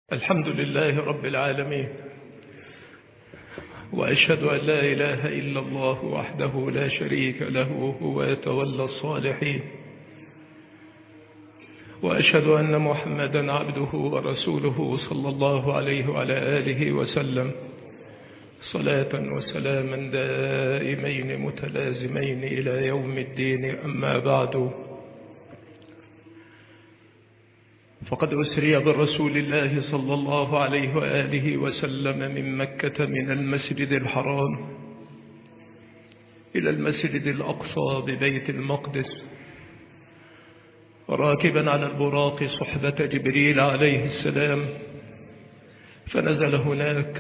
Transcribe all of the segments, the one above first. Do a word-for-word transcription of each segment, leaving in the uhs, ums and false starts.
الحمد لله رب العالمين، وأشهد أن لا إله إلا الله وحده لا شريك له هو يتولى الصالحين، وأشهد أن محمدا عبده ورسوله صلى الله عليه وعلى آله وسلم صلاة وسلاما دائمين متلازمين إلى يوم الدين. أما بعد، فقد أسري برسول الله صلى الله عليه وآله وسلم من مكة من المسجد الحرام إلى المسجد الأقصى ببيت المقدس، راكبا على البراق صحبة جبريل عليه السلام، فنزل هناك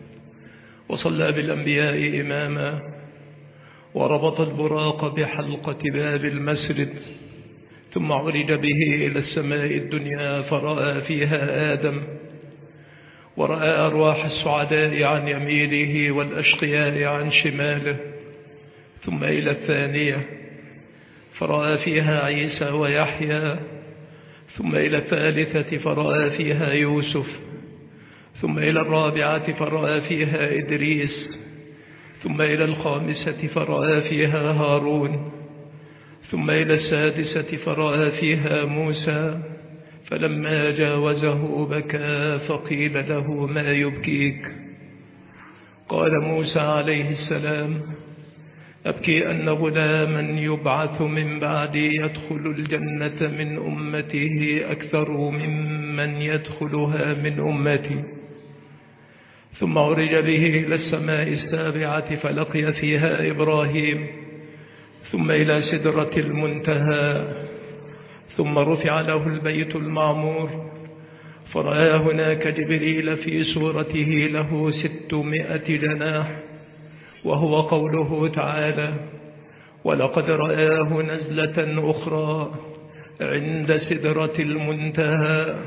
وصلى بالأنبياء إماما، وربط البراق بحلقة باب المسجد، ثم عرج به إلى السماء الدنيا فرأى فيها آدم، ورأى أرواح السعداء عن يمينه والأشقياء عن شماله، ثم إلى الثانية فرأى فيها عيسى ويحيى، ثم إلى الثالثة فرأى فيها يوسف، ثم إلى الرابعة فرأى فيها إدريس، ثم إلى الخامسة فرأى فيها هارون، ثم إلى السادسة فرأى فيها موسى. فلما جاوزه بكى فقيل له: ما يبكيك؟ قال موسى عليه السلام: أبكي أن غلاما يبعث من بعدي يدخل الجنة من أمته أكثر ممن يدخلها من أمتي. ثم عرج به إلى السماء السابعة فلقي فيها إبراهيم، ثم إلى سدرة المنتهى، ثم رفع له البيت المعمور، فرأى هناك جبريل في صورته له ستمائة جناح، وهو قوله تعالى: ولقد رآه نزلة أخرى عند سدرة المنتهى،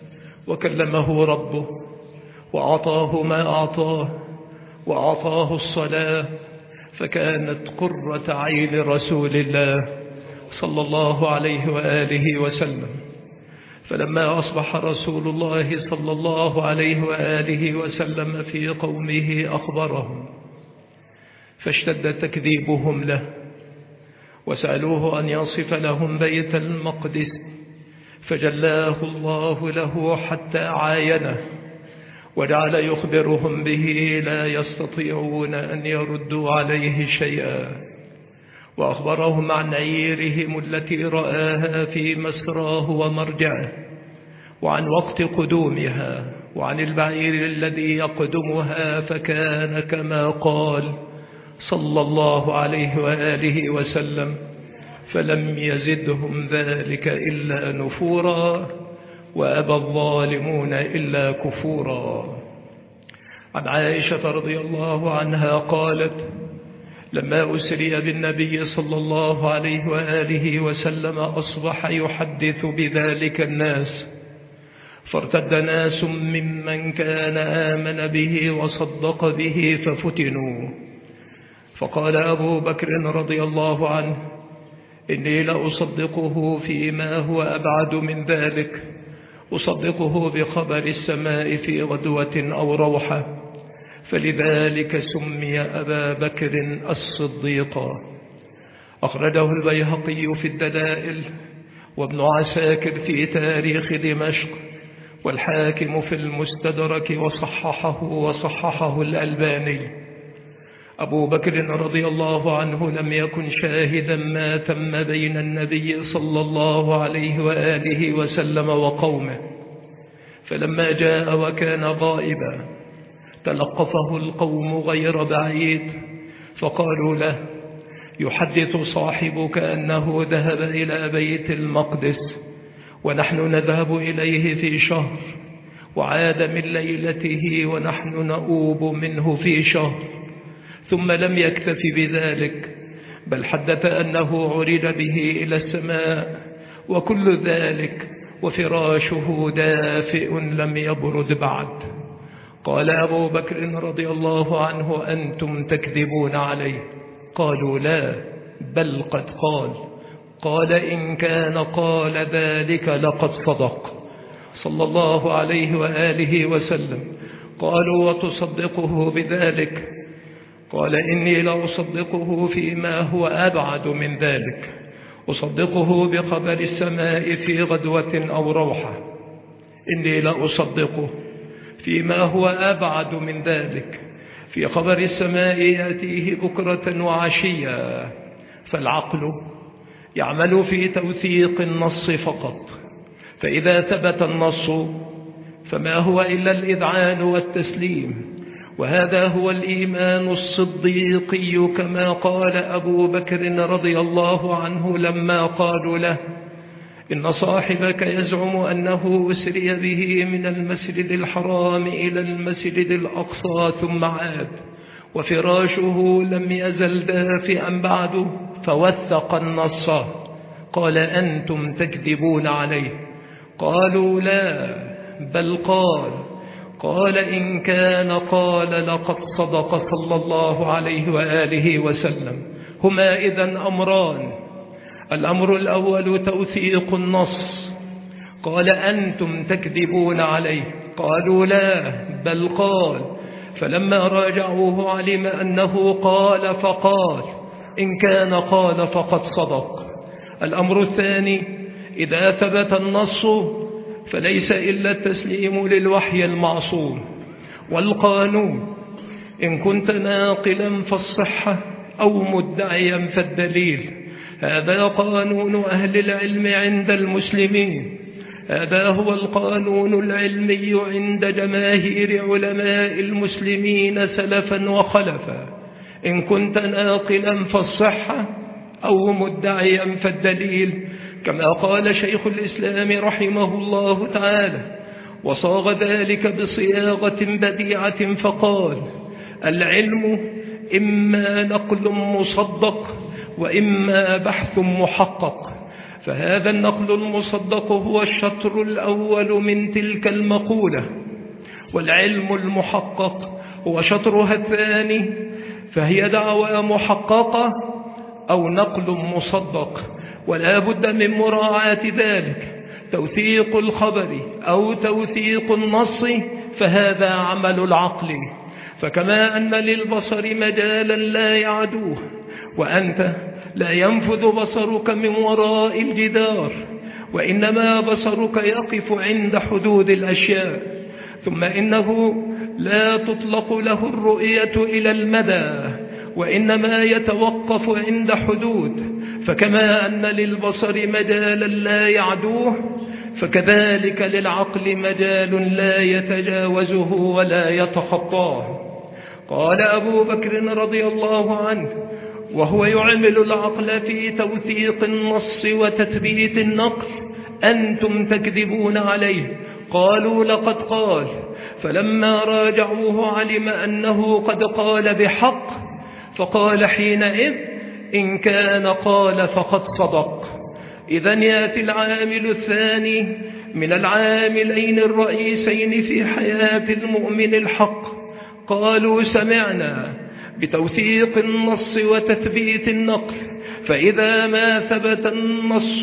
وكلمه ربه وأعطاه ما أعطاه، وأعطاه الصلاة، فكانت قرة عين رسول الله صلى الله عليه وآله وسلم. فلما أصبح رسول الله صلى الله عليه وآله وسلم في قومه أخبرهم، فاشتد تكذيبهم له، وسألوه أن يصف لهم بيت المقدس، فجلاه الله له حتى عاينه، وجعل يخبرهم به لا يستطيعون أن يردوا عليه شيئا، وأخبرهم عن عيرهم التي رآها في مسراه ومرجعه، وعن وقت قدومها، وعن البعير الذي يقدمها، فكان كما قال صلى الله عليه وآله وسلم: فلم يزدهم ذلك إلا نفورا، وأبى الظالمون إلا كفورا. عن عائشة رضي الله عنها قالت: لما أسري بالنبي صلى الله عليه وآله وسلم أصبح يحدث بذلك الناس، فارتد ناس ممن كان آمن به وصدق به ففتنوا، فقال أبو بكر رضي الله عنه: إني لأصدقه فيما هو أبعد من ذلك، أصدقه بخبر السماء في غدوة أو روحة، فلذلك سمي أبا بكر الصديق. أخرجه البيهقي في الدلائل، وابن عساكر في تاريخ دمشق، والحاكم في المستدرك، وصححه وصححه الألباني. أبو بكر رضي الله عنه لم يكن شاهدا ما تم بين النبي صلى الله عليه وآله وسلم وقومه، فلما جاء وكان غائبا تلقفه القوم غير بعيد، فقالوا له: يحدث صاحبك أنه ذهب إلى بيت المقدس، ونحن نذهب إليه في شهر، وعاد من ليلته ونحن نؤوب منه في شهر، ثم لم يكتف بذلك، بل حدث أنه عرج به إلى السماء، وكل ذلك وفراشه دافئ لم يبرد بعد. قال أبو بكر رضي الله عنه: أنتم تكذبون عليه. قالوا: لا، بل قد قال. قال: إن كان قال ذلك لقد صدق. صلى الله عليه وآله وسلم. قالوا: وتصدقه بذلك؟ قال: إني لأصدقه فيما هو أبعد من ذلك، أصدقه بخبر السماء في غدوة أو روحة. إني لأصدقه فيما هو أبعد من ذلك، في خبر السماء يأتيه بكرة وعشية. فالعقل يعمل في توثيق النص فقط، فإذا ثبت النص فما هو إلا الإذعان والتسليم، وهذا هو الإيمان الصديقي، كما قال أبو بكر رضي الله عنه لما قالوا له: إن صاحبك يزعم أنه أسري به من المسجد الحرام إلى المسجد الأقصى ثم عاد، وفراشه لم يزل دافئا بعده، فوثق النص. قال: أنتم تكذبون عليه. قالوا: لا، بل قال قال إن كان قال لقد صدق صلى الله عليه وآله وسلم. هما إذن أمران: الأمر الأول توثيق النص. قال: أنتم تكذبون عليه. قالوا: لا، بل قال. فلما راجعوه علم أنه قال فقال، إن كان قال فقد صدق. الأمر الثاني: إذا ثبت النص فليس إلا التسليم للوحي المعصوم والقانون. إن كنت ناقلا فالصحة أو مدعيا فالدليل. هذا قانون أهل العلم عند المسلمين، هذا هو القانون العلمي عند جماهير علماء المسلمين سلفا وخلفا. إن كنت ناقلا فالصحة أو مدعيا فالدليل، كما قال شيخ الإسلام رحمه الله تعالى، وصاغ ذلك بصياغة بديعة فقال: العلم إما نقل مصدق وإما بحث محقق. فهذا النقل المصدق هو الشطر الأول من تلك المقولة، والعلم المحقق هو شطرها الثاني، فهي دعوى محققة أو نقل مصدق، ولا بد من مراعاة ذلك. توثيق الخبر أو توثيق النص فهذا عمل العقل. فكما أن للبصر مجالا لا يعدوه، وأنت لا ينفذ بصرك من وراء الجدار، وإنما بصرك يقف عند حدود الأشياء، ثم إنه لا تطلق له الرؤية إلى المدى، وإنما يتوقف عند حدود. فكما أن للبصر مجالا لا يعدوه، فكذلك للعقل مجال لا يتجاوزه ولا يتخطاه. قال أبو بكر رضي الله عنه وهو يعمل العقل في توثيق النص وتثبيت النقل: أنتم تكذبون عليه. قالوا: لقد قال. فلما راجعوه علم أنه قد قال بحق، فقال حينئذ: إن كان قال فقد صدق. إذن يأتي العامل الثاني من العاملين الرئيسين في حياة المؤمن الحق. قالوا: سمعنا بتوثيق النص وتثبيت النقل، فإذا ما ثبت النص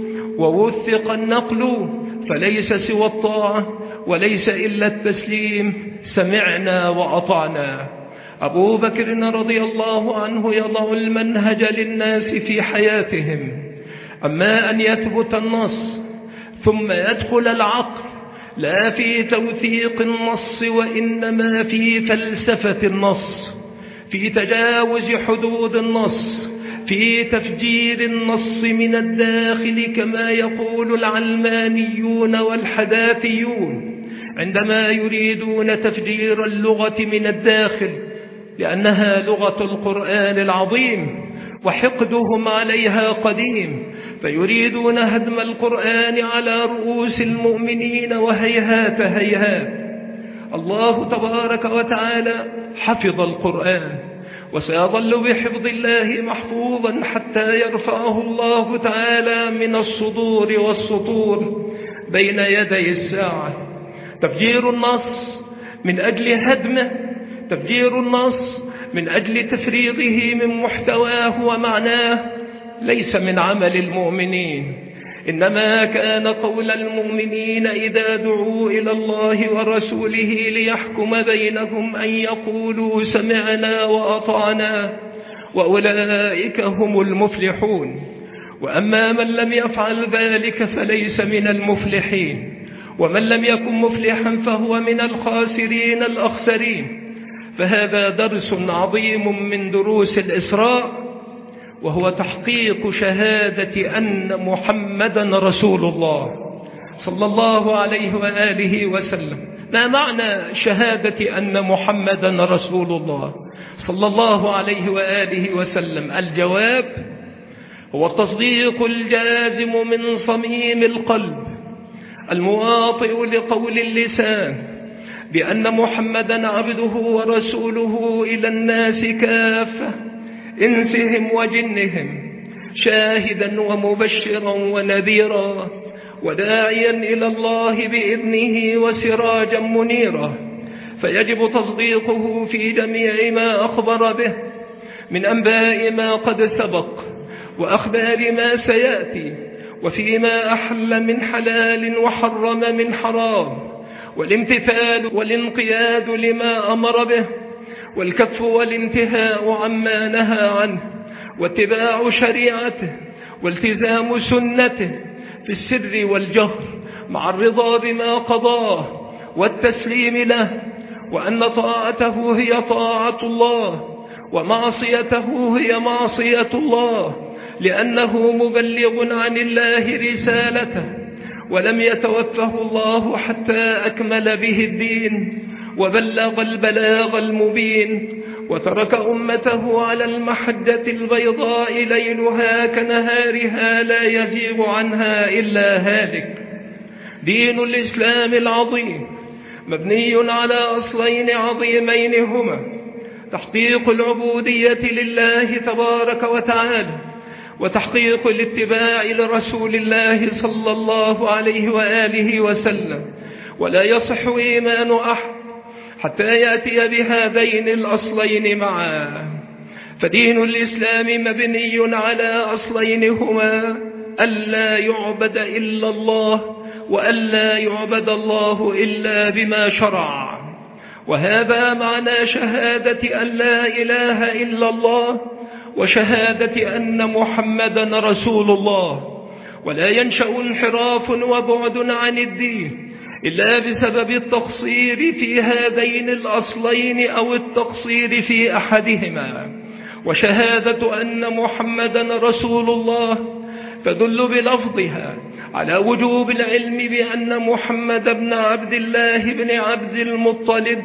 ووثق النقل فليس سوى الطاعة وليس إلا التسليم. سمعنا وأطعنا. أبو بكر رضي الله عنه يضع المنهج للناس في حياتهم. أما أن يثبت النص ثم يدخل العقل لا في توثيق النص، وإنما في فلسفة النص، في تجاوز حدود النص، في تفجير النص من الداخل، كما يقول العلمانيون والحداثيون عندما يريدون تفجير اللغة من الداخل، لأنها لغة القرآن العظيم وحقدهم عليها قديم، فيريدون هدم القرآن على رؤوس المؤمنين. وهيهات هيهات، الله تبارك وتعالى حفظ القرآن، وسيظل بحفظ الله محفوظا حتى يرفعه الله تعالى من الصدور والسطور بين يدي الساعة. تفجير النص من أجل هدمه، تفجير النص من أجل تفريغه من محتواه ومعناه، ليس من عمل المؤمنين، إنما كان قول المؤمنين إذا دعوا إلى الله ورسوله ليحكم بينهم أن يقولوا سمعنا وأطعنا وأولئك هم المفلحون. وأما من لم يفعل ذلك فليس من المفلحين، ومن لم يكن مفلحا فهو من الخاسرين الأخسرين. فهذا درس عظيم من دروس الإسراء، وهو تحقيق شهادة أن محمدا رسول الله صلى الله عليه وآله وسلم. ما معنى شهادة أن محمدا رسول الله صلى الله عليه وآله وسلم؟ الجواب هو التصديق الجازم من صميم القلب المواطئ لقول اللسان بأن محمدا عبده ورسوله إلى الناس كافة إنسهم وجنهم، شاهدا ومبشرا ونذيرا وداعيا إلى الله بإذنه وسراجا منيرا. فيجب تصديقه في جميع ما أخبر به من أنباء ما قد سبق وأخبار ما سيأتي، وفيما أحل من حلال وحرم من حرام، والامتثال والانقياد لما أمر به، والكف والانتهاء عما نهى عنه، واتباع شريعته والتزام سنته في السر والجهر، مع الرضا بما قضاه والتسليم له، وأن طاعته هي طاعة الله ومعصيته هي معصية الله، لأنه مبلغ عن الله رسالته، ولم يتوفه الله حتى أكمل به الدين وبلغ البلاغ المبين، وترك أمته على المحجة البيضاء ليلها كنهارها لا يزيغ عنها إلا هالك. دين الإسلام العظيم مبني على أصلين عظيمين هما تحقيق العبودية لله تبارك وتعالى، وتحقيق الاتباع لرسول الله صلى الله عليه وآله وسلم. ولا يصح إيمان أحد حتى يأتي بهذين الأصلين معا. فدين الإسلام مبني على أصلين هما ألا يعبد إلا الله، وألا يعبد الله إلا بما شرع. وهذا معنى شهادة أن لا إله إلا الله وشهادة أن محمدا رسول الله. ولا ينشأ انحراف وبعد عن الدين إلا بسبب التقصير في هذين الأصلين أو التقصير في أحدهما. وشهادة أن محمدا رسول الله تدل بلفظها على وجوب العلم بأن محمد بن عبد الله بن عبد المطلب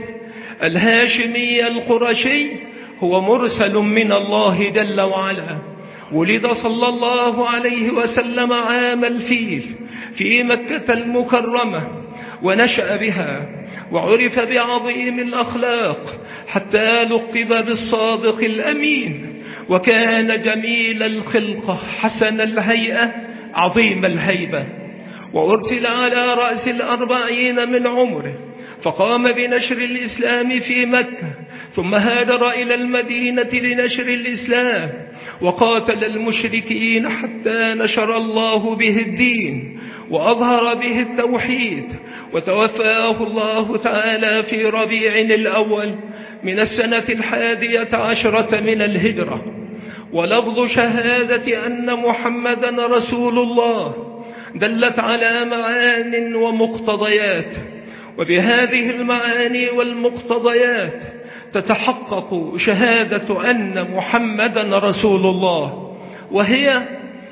الهاشمي القرشي هو مرسل من الله جل وعلا. ولد صلى الله عليه وسلم عام الفيل في مكة المكرمة، ونشأ بها، وعرف بعظيم الأخلاق حتى لقب بالصادق الأمين. وكان جميل الخلقة حسن الهيئة عظيم الهيبة، وأرسل على رأس الأربعين من عمره، فقام بنشر الإسلام في مكة، ثم هاجر إلى المدينة لنشر الإسلام، وقاتل المشركين حتى نشر الله به الدين وأظهر به التوحيد. وتوفاه الله تعالى في ربيع الأول من السنة الحادية عشرة من الهجرة. ولفظ شهادة أن محمدا رسول الله دلت على معان ومقتضيات، وبهذه المعاني والمقتضيات تتحقق شهادة أن محمدا رسول الله، وهي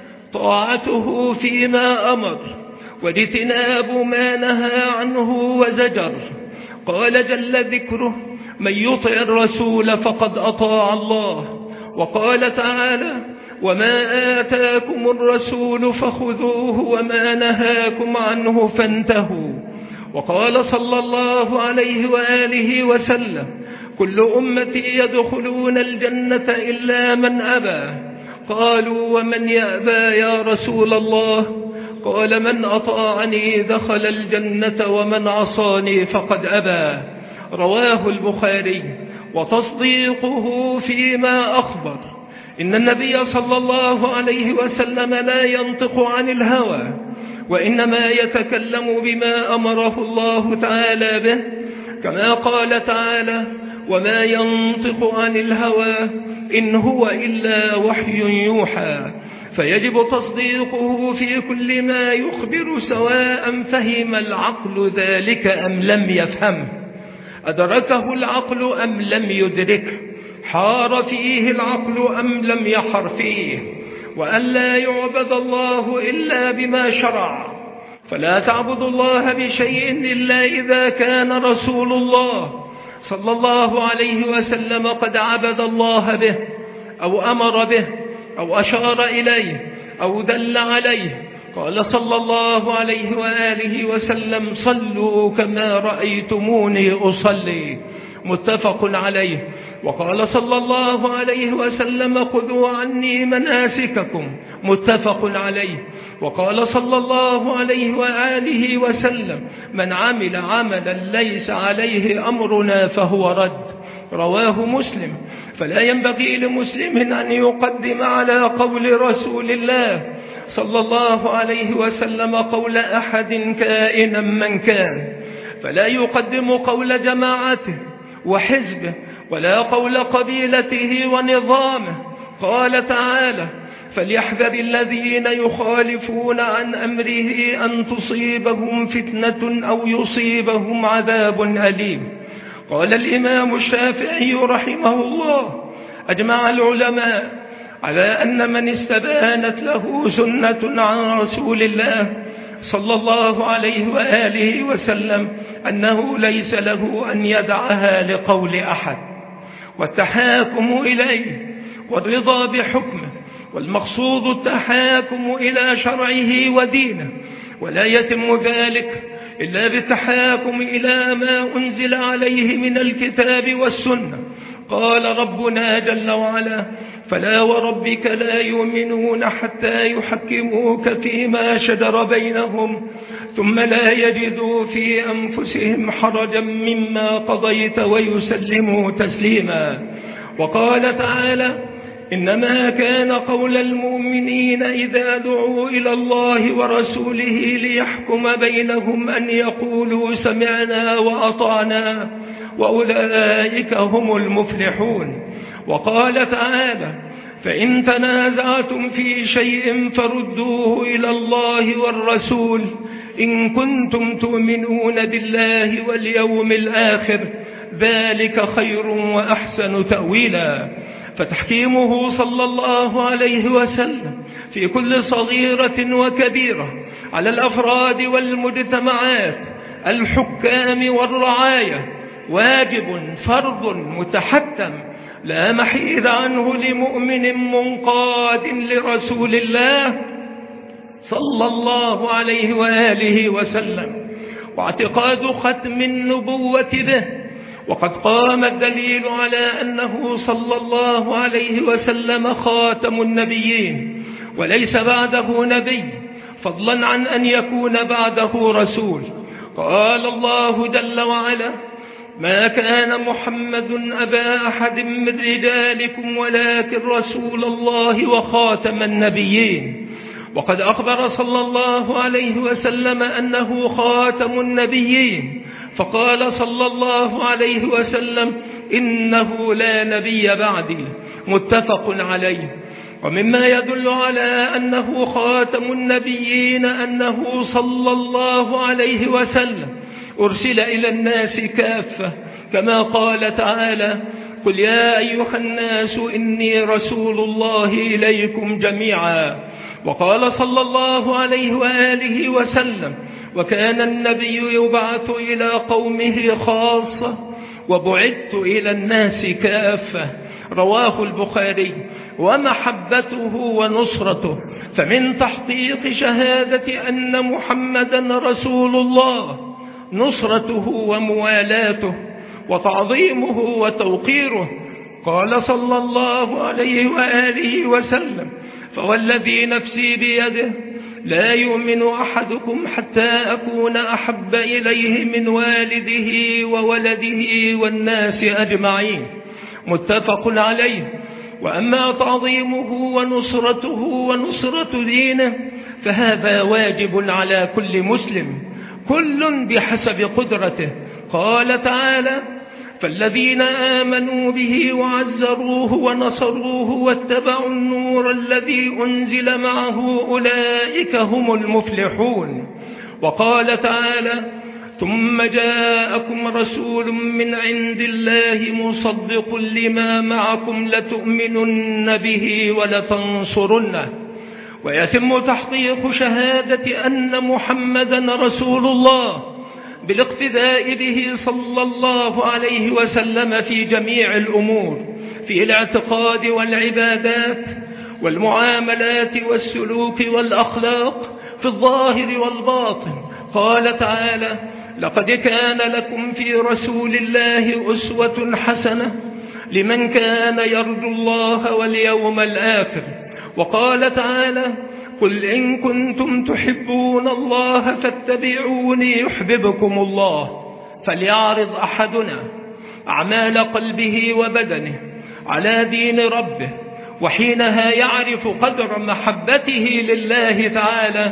طاعته فيما أمر واجتناب ما نهى عنه وزجر. قال جل ذكره: من يطع الرسول فقد أطاع الله. وقال تعالى: وما آتاكم الرسول فخذوه وما نهاكم عنه فانتهوا. وقال صلى الله عليه وآله وسلم: كل أمتي يدخلون الجنة إلا من أبى. قالوا: ومن يأبى يا رسول الله؟ قال: من أطاعني دخل الجنة ومن عصاني فقد أبى. رواه البخاري. وتصديقه فيما أخبر إن النبي صلى الله عليه وسلم لا ينطق عن الهوى، وإنما يتكلم بما أمره الله تعالى به، كما قال تعالى: وما ينطق عن الهوى إن هو إلا وحي يوحى. فيجب تصديقه في كل ما يخبر، سواء فهم العقل ذلك أم لم يفهمه، أدركه العقل أم لم يدركه، حار فيه العقل أم لم يحر فيه. وأن لا يعبد الله إلا بما شرع، فلا تعبد الله بشيء إلا إذا كان رسول الله صلى الله عليه وسلم قد عبد الله به، أو أمر به، أو أشار إليه، أو دل عليه. قال صلى الله عليه وآله وسلم: صلوا كما رأيتموني أصلي، متفق عليه. وقال صلى الله عليه وسلم: خذوا عني مناسككم، متفق عليه. وقال صلى الله عليه وآله وسلم: من عمل عملا ليس عليه أمرنا فهو رد، رواه مسلم. فلا ينبغي لمسلم أن يقدم على قول رسول الله صلى الله عليه وسلم قول أحد كائنا من كان، فلا يقدم قول جماعته وحزبه، ولا قول قبيلته ونظامه. قال تعالى: فليحذر الذين يخالفون عن أمره أن تصيبهم فتنة أو يصيبهم عذاب أليم. قال الإمام الشافعي رحمه الله: أجمع العلماء على أن من استبانت له سنة عن رسول الله صلى الله عليه وآله وسلم أنه ليس له أن يدعها لقول أحد، والتحاكم إليه والرضا بحكمه، والمقصود التحاكم إلى شرعه ودينه، ولا يتم ذلك إلا بالتحاكم إلى ما أنزل عليه من الكتاب والسنة. قال ربنا جل وعلا: فلا وربك لا يؤمنون حتى يحكموك فيما شجر بينهم ثم لا يجدوا في أنفسهم حرجا مما قضيت ويسلموا تسليما. وقال تعالى: إنما كان قول المؤمنين إذا دعوا إلى الله ورسوله ليحكم بينهم أن يقولوا سمعنا وأطعنا وأولئك هم المفلحون. وقال تعالى: فإن تنازعتم في شيء فردوه إلى الله والرسول إن كنتم تؤمنون بالله واليوم الآخر ذلك خير وأحسن تأويلا. فتحكيمه صلى الله عليه وسلم في كل صغيرة وكبيرة على الأفراد والمجتمعات الحكام والرعاية واجب فرض متحتم لا محيد عنه لمؤمن منقاد لرسول الله صلى الله عليه وآله وسلم، واعتقاد ختم النبوة به. وقد قام الدليل على أنه صلى الله عليه وسلم خاتم النبيين وليس بعده نبي، فضلا عن أن يكون بعده رسول. قال الله جل وعلا: ما كان محمد أبا أحد من رجالكم ولكن رسول الله وخاتم النبيين. وقد أخبر صلى الله عليه وسلم أنه خاتم النبيين، فقال صلى الله عليه وسلم: إنه لا نبي بعدي، متفق عليه. ومما يدل على أنه خاتم النبيين أنه صلى الله عليه وسلم أرسل إلى الناس كافة، كما قال تعالى: قل يا أيها الناس إني رسول الله إليكم جميعا. وقال صلى الله عليه وآله وسلم: وكان النبي يبعث إلى قومه خاصة وبعثت إلى الناس كافة، رواه البخاري. ومحبته ونصرته، فمن تحقيق شهادة أن محمدا رسول الله نصرته وموالاته وتعظيمه وتوقيره. قال صلى الله عليه وآله وسلم: فوالذي نفسي بيده لا يؤمن أحدكم حتى أكون أحب إليه من والده وولده والناس أجمعين، متفق عليه. وأما تعظيمه ونصرته ونصرة دينه فهذا واجب على كل مسلم، كل بحسب قدرته. قال تعالى: فالذين آمنوا به وعزروه ونصروه واتبعوا النور الذي أنزل معه أولئك هم المفلحون. وقال تعالى: ثم جاءكم رسول من عند الله مصدق لما معكم لتؤمنن به ولتنصرنه. ويتم تحقيق شهادة أن محمدا رسول الله بالاقتداء به صلى الله عليه وسلم في جميع الأمور، في الاعتقاد والعبادات والمعاملات والسلوك والأخلاق، في الظاهر والباطن. قال تعالى: لقد كان لكم في رسول الله أسوة حسنة لمن كان يرجو الله واليوم الآخر. وقال تعالى: قل إن كنتم تحبون الله فاتبعوني يحببكم الله. فليعرض أحدنا أعمال قلبه وبدنه على دين ربه، وحينها يعرف قدر محبته لله تعالى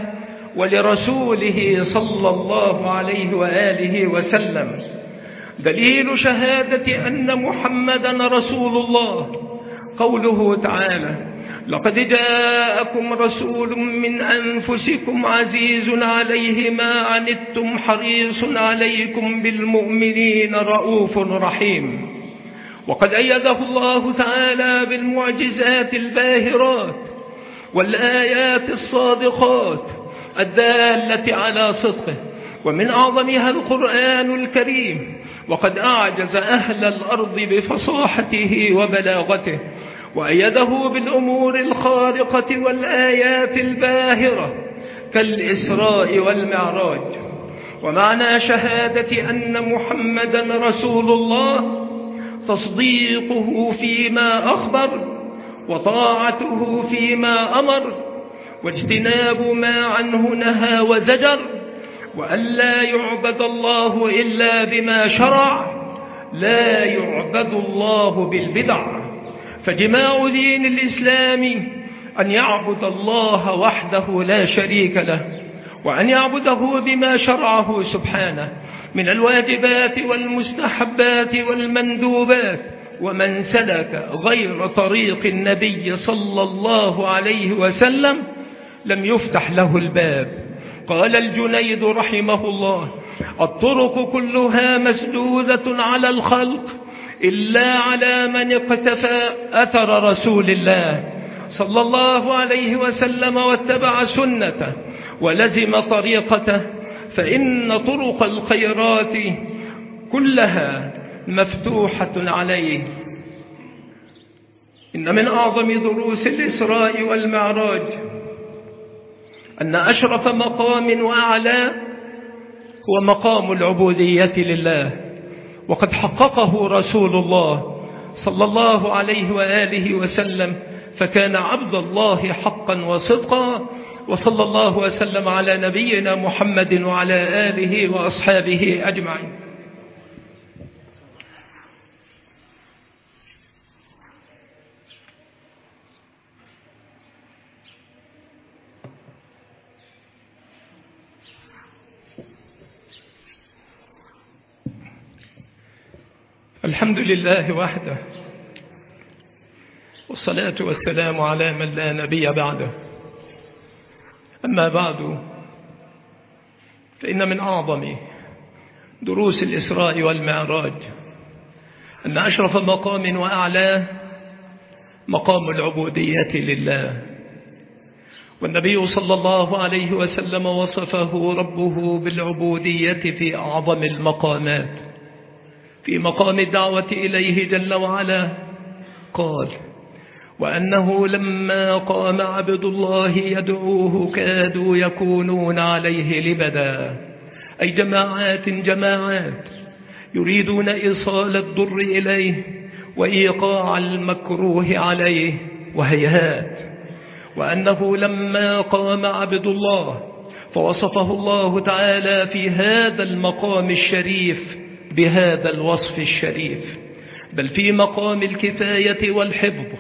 ولرسوله صلى الله عليه وآله وسلم. دليل شهادة أن محمدا رسول الله قوله تعالى: لقد جاءكم رسول من أنفسكم عزيز عليه ما عنتم حريص عليكم بالمؤمنين رؤوف رحيم. وقد أيده الله تعالى بالمعجزات الباهرات والآيات الصادقات الدالة على صدقه، ومن أعظمها القرآن الكريم. وقد أعجز أهل الأرض بفصاحته وبلاغته، وأيده بالأمور الخارقة والآيات الباهرة كالإسراء والمعراج. ومعنى شهادة أن محمدا رسول الله تصديقه فيما أخبر، وطاعته فيما أمر، واجتناب ما عنه نهى وزجر، وأن لا يعبد الله إلا بما شرع، لا يعبد الله بالبدع. فجماع دين الإسلام أن يعبد الله وحده لا شريك له، وأن يعبده بما شرعه سبحانه من الواجبات والمستحبات والمندوبات. ومن سلك غير طريق النبي صلى الله عليه وسلم لم يفتح له الباب. قال الجنيد رحمه الله: الطرق كلها مسدودة على الخلق إلا على من اقتفى أثر رسول الله صلى الله عليه وسلم واتبع سنته ولزم طريقته، فإن طرق الخيرات كلها مفتوحة عليه. إن من أعظم دروس الإسراء والمعراج أن أشرف مقام وأعلى هو مقام العبودية لله، وقد حققه رسول الله صلى الله عليه وآله وسلم، فكان عبد الله حقا وصدقا. وصلى الله وسلم على نبينا محمد وعلى آله وأصحابه أجمعين. الحمد لله وحده، والصلاة والسلام على من لا نبي بعده. أما بعد، فإن من أعظم دروس الإسراء والمعراج أن أشرف مقام وأعلاه مقام العبودية لله. والنبي صلى الله عليه وسلم وصفه ربه بالعبودية في أعظم المقامات، في مقام الدعوة إليه جل وعلا قال: وأنه لما قام عبد الله يدعوه كادوا يكونون عليه لبدا، أي جماعات جماعات يريدون إيصال الضر إليه وإيقاع المكروه عليه، وهيهات. وأنه لما قام عبد الله فوصفه الله تعالى في هذا المقام الشريف بهذا الوصف الشريف، بل في مقام الكفاية والحفظ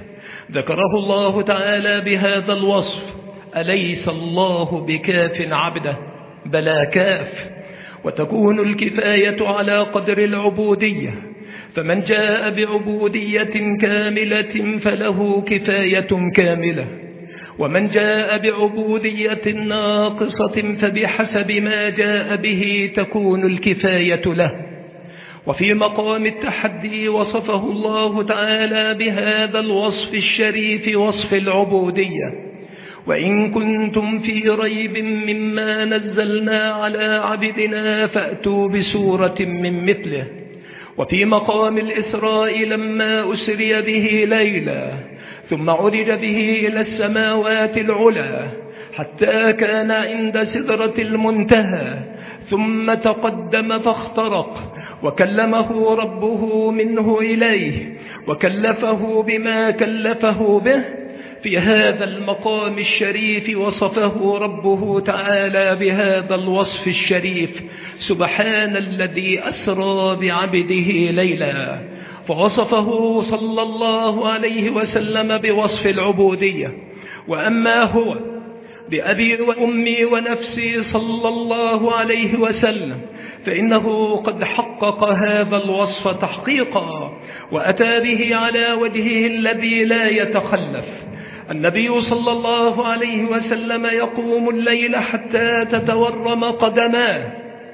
ذكره الله تعالى بهذا الوصف: أليس الله بكاف عبده؟ بلى كاف. وتكون الكفاية على قدر العبودية، فمن جاء بعبودية كاملة فله كفاية كاملة، ومن جاء بعبودية ناقصة فبحسب ما جاء به تكون الكفاية له. وفي مقام التحدي وصفه الله تعالى بهذا الوصف الشريف، وصف العبودية: وإن كنتم في ريب مما نزلنا على عبدنا فأتوا بسورة من مثله. وفي مقام الإسراء لما أسري به ليلا ثم عرج به إلى السماوات العلى حتى كان عند سدرة المنتهى، ثم تقدم فاخترق وكلمه ربه منه إليه وكلفه بما كلفه به. في هذا المقام الشريف وصفه ربه تعالى بهذا الوصف الشريف: سبحان الذي أسرى بعبده ليلا. فوصفه صلى الله عليه وسلم بوصف العبودية. وأما هو بأبي وأمي ونفسي صلى الله عليه وسلم فإنه قد حقق هذا الوصف تحقيقا، وأتى به على وجهه الذي لا يتخلف. النبي صلى الله عليه وسلم يقوم الليل حتى تتورم قدماه،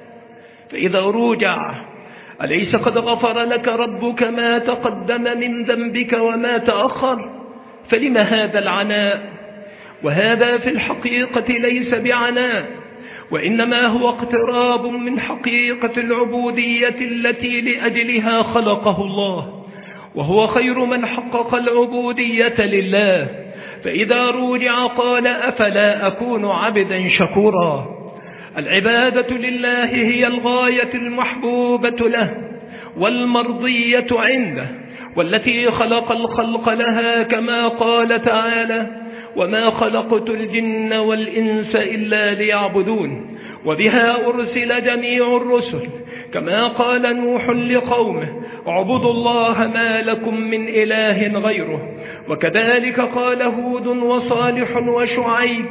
فإذا رجع: أليس قد غفر لك ربك ما تقدم من ذنبك وما تأخر؟ فلم هذا العناء؟ وهذا في الحقيقة ليس بعناء، وإنما هو اقتراب من حقيقة العبودية التي لأجلها خلقه الله، وهو خير من حقق العبودية لله. فإذا رجع قال: أفلا أكون عبدا شكورا؟ العبادة لله هي الغاية المحبوبة له والمرضية عنده، والتي خلق الخلق لها، كما قال تعالى: وما خلقت الجن والإنس إلا ليعبدون. وبها أرسل جميع الرسل، كما قال نوح لقومه: اعبدوا الله ما لكم من إله غيره. وكذلك قال هود وصالح وشعيب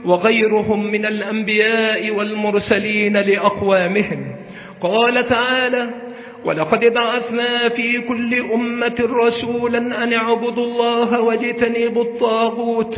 وغيرهم من الأنبياء والمرسلين لأقوامهم. قال تعالى: ولقد بعثنا في كل أمة رسولا أن اعبدوا الله واجتنبوا الطاغوت،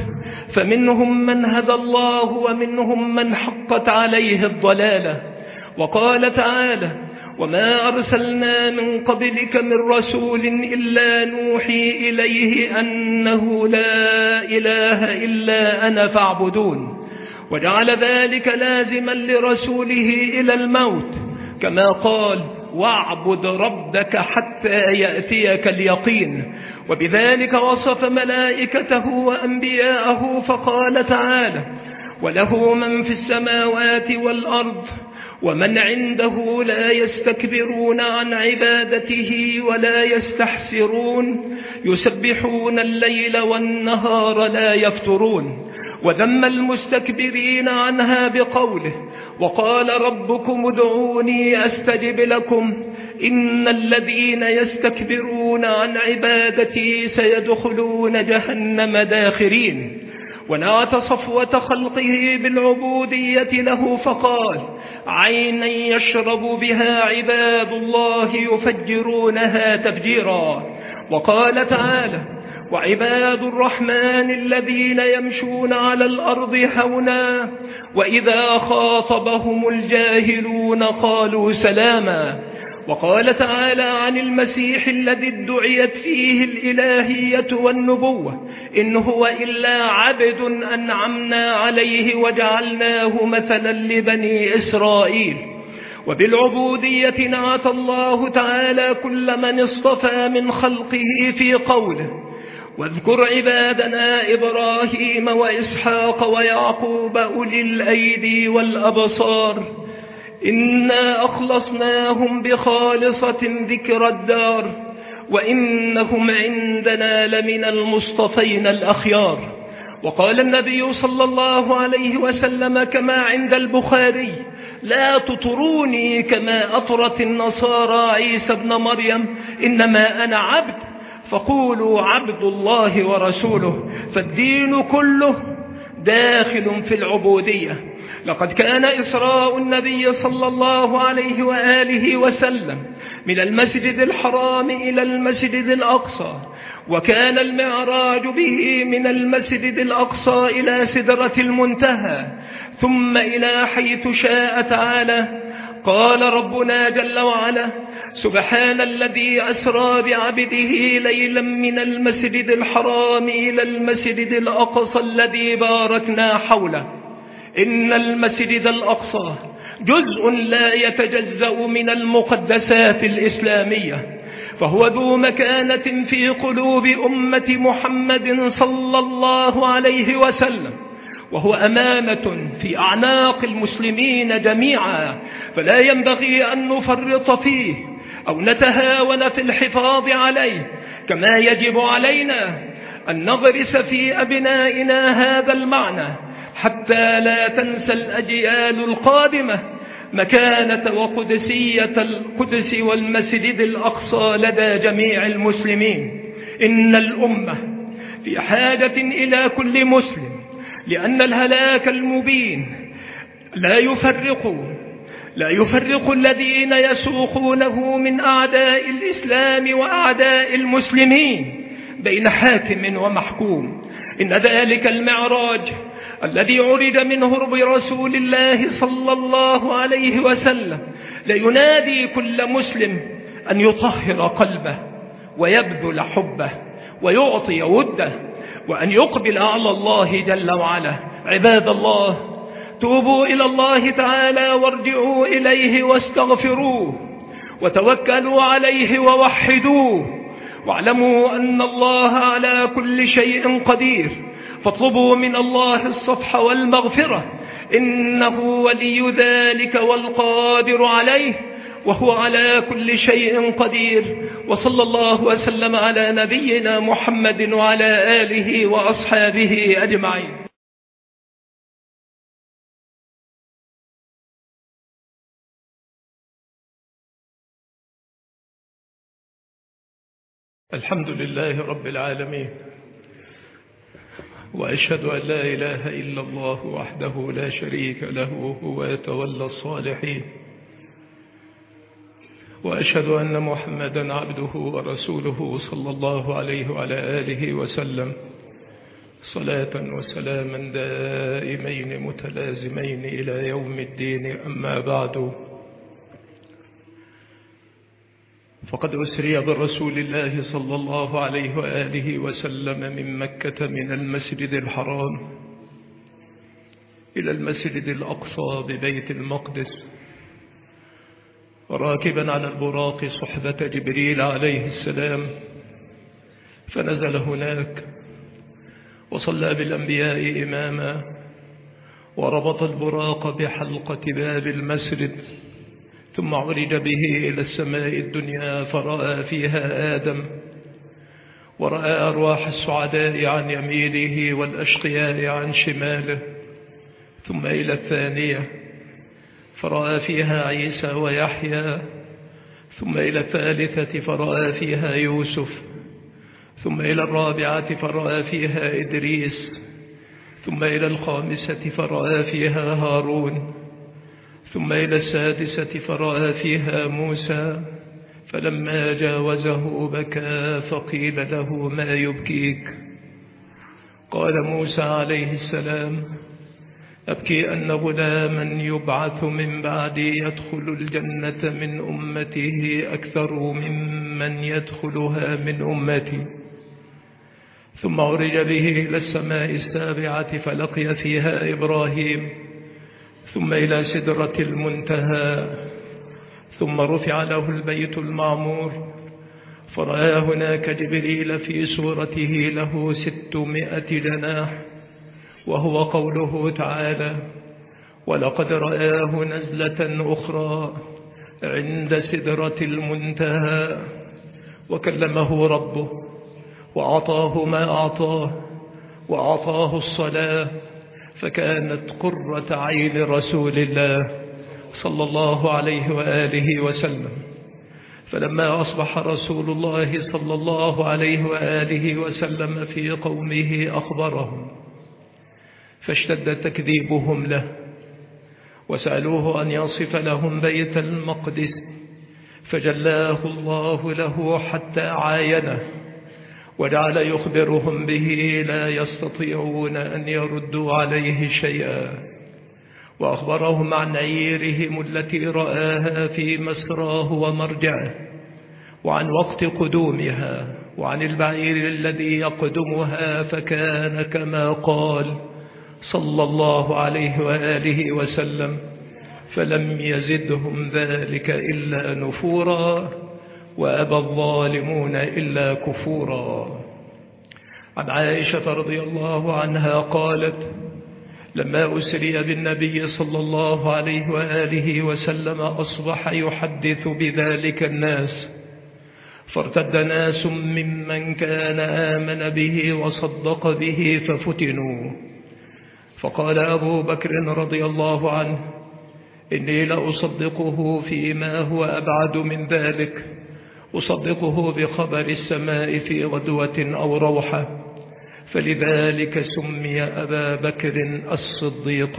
فمنهم من هدى الله ومنهم من حقت عليه الضلالة. وقال تعالى: وما أرسلنا من قبلك من رسول إلا نوحي إليه أنه لا إله إلا أنا فاعبدون. وجعل ذلك لازما لرسوله إلى الموت، كما قال: واعبد ربك حتى يأتيك اليقين. وبذلك وصف ملائكته وأنبياءه فقال تعالى: وله من في السماوات والأرض ومن عنده لا يستكبرون عن عبادته ولا يستحسرون يسبحون الليل والنهار لا يفترون. وذم المستكبرين عنها بقوله: وقال ربكم ادعوني أستجب لكم إن الذين يستكبرون عن عبادتي سيدخلون جهنم داخرين. ونعت صفوة خلقه بالعبودية له فقال: عينا يشرب بها عباد الله يفجرونها تفجيرا. وقال تعالى: وعباد الرحمن الذين يمشون على الأرض هونا وإذا خاطبهم الجاهلون قالوا سلاما. وقال تعالى عن المسيح الذي ادعيت فيه الإلهية والنبوة: إن هو إلا عبد أنعمنا عليه وجعلناه مثلا لبني إسرائيل. وبالعبودية نعت الله تعالى كل من اصطفى من خلقه في قوله: واذكر عبادنا إبراهيم وإسحاق ويعقوب أولي الأيدي والأبصار إنا أخلصناهم بخالصة ذكر الدار وإنهم عندنا لمن المصطفين الأخيار. وقال النبي صلى الله عليه وسلم كما عند البخاري: لا تطروني كما أطرت النصارى عيسى ابن مريم، إنما أنا عبد فقولوا عبد الله ورسوله، فالدين كله داخل في العبودية. لقد كان إسراء النبي صلى الله عليه وآله وسلم من المسجد الحرام إلى المسجد الأقصى، وكان المعراج به من المسجد الأقصى إلى سدرة المنتهى، ثم إلى حيث شاء تعالى. قال ربنا جل وعلا: سبحان الذي أسرى بعبده ليلا من المسجد الحرام إلى المسجد الأقصى الذي باركنا حوله. إن المسجد الأقصى جزء لا يتجزأ من المقدسات الإسلامية، فهو ذو مكانة في قلوب أمة محمد صلى الله عليه وسلم، وهو أمانة في أعناق المسلمين جميعا، فلا ينبغي أن نفرط فيه أو نتهاون في الحفاظ عليه، كما يجب علينا أن نغرس في أبنائنا هذا المعنى حتى لا تنسى الأجيال القادمة مكانة وقدسية القدس والمسجد الأقصى لدى جميع المسلمين. إن الأمة في حاجة إلى كل مسلم، لأن الهلاك المبين لا يفرق لا يفرق الذين يسوقونه من أعداء الإسلام وأعداء المسلمين بين حاكم ومحكوم. إن ذلك المعراج الذي عرج منه برسول الله صلى الله عليه وسلم لينادي كل مسلم أن يطهر قلبه ويبذل حبه ويعطي وده، وأن يقبل على الله جل وعلا. عباد الله، توبوا إلى الله تعالى وارجعوا إليه واستغفروه وتوكلوا عليه ووحدوه، واعلموا أن الله على كل شيء قدير، فاطلبوا من الله الصفح والمغفرة، إنه ولي ذلك والقادر عليه، وهو على كل شيء قدير. وصلى الله وسلم على نبينا محمد وعلى آله وأصحابه أجمعين. الحمد لله رب العالمين، وأشهد أن لا إله إلا الله وحده لا شريك له، هو يتولى الصالحين، وأشهد أن محمدا عبده ورسوله صلى الله عليه وعلى آله وسلم، صلاة وسلاما دائمين متلازمين إلى يوم الدين. أما بعد، فقد أسري بالرسول الله صلى الله عليه وآله وسلم من مكة من المسجد الحرام إلى المسجد الأقصى ببيت المقدس، راكبا على البراق صحبة جبريل عليه السلام، فنزل هناك وصلى بالأنبياء إماما، وربط البراق بحلقة باب المسجد، ثم عرج به إلى السماء الدنيا فرأى فيها آدم، ورأى أرواح السعداء عن يمينه والأشقياء عن شماله، ثم إلى الثانية فرأى فيها عيسى ويحيى، ثم إلى الثالثة فرأى فيها يوسف، ثم إلى الرابعة فرأى فيها إدريس، ثم إلى الخامسة فرأى فيها هارون، ثم إلى السادسة فرأى فيها موسى. فلما جاوزه بكى، فقيل له: ما يبكيك؟ قال موسى عليه السلام: أبكي أن غلاما يبعث من بعدي يدخل الجنة من أمته أكثر ممن يدخلها من أمتي. ثم عرج به إلى السماء السابعة فلقي فيها إبراهيم، ثم إلى سدرة المنتهى، ثم رفع له البيت المعمور، فرأى هناك جبريل في صورته له ستمائة جناح، وهو قوله تعالى: ولقد رآه نزلة أخرى عند سدرة المنتهى، وكلمه ربه وأعطاه ما أعطاه، وأعطاه الصلاة، فكانت قرة عين رسول الله صلى الله عليه وآله وسلم. فلما أصبح رسول الله صلى الله عليه وآله وسلم في قومه أخبرهم، فاشتد تكذيبهم له، وسألوه أن يصف لهم بيت المقدس، فجلاه الله له حتى عاينه، وجعل يخبرهم به لا يستطيعون أن يردوا عليه شيئا، وأخبرهم عن عيرهم التي رآها في مسراه ومرجعه، وعن وقت قدومها، وعن البعير الذي يقدمها، فكان كما قال صلى الله عليه وآله وسلم، فلم يزدهم ذلك إلا نفورا، وأبى الظالمون إلا كفورا. عن عائشة رضي الله عنها قالت: لما أسري بالنبي صلى الله عليه وآله وسلم أصبح يحدث بذلك الناس، فارتد ناس ممن كان آمن به وصدق به ففتنوا، فقال أبو بكر رضي الله عنه: إني لأصدقه فيما هو أبعد من ذلك، أصدقه بخبر السماء في غدوة أو روحة، فلذلك سمي أبا بكر الصديق.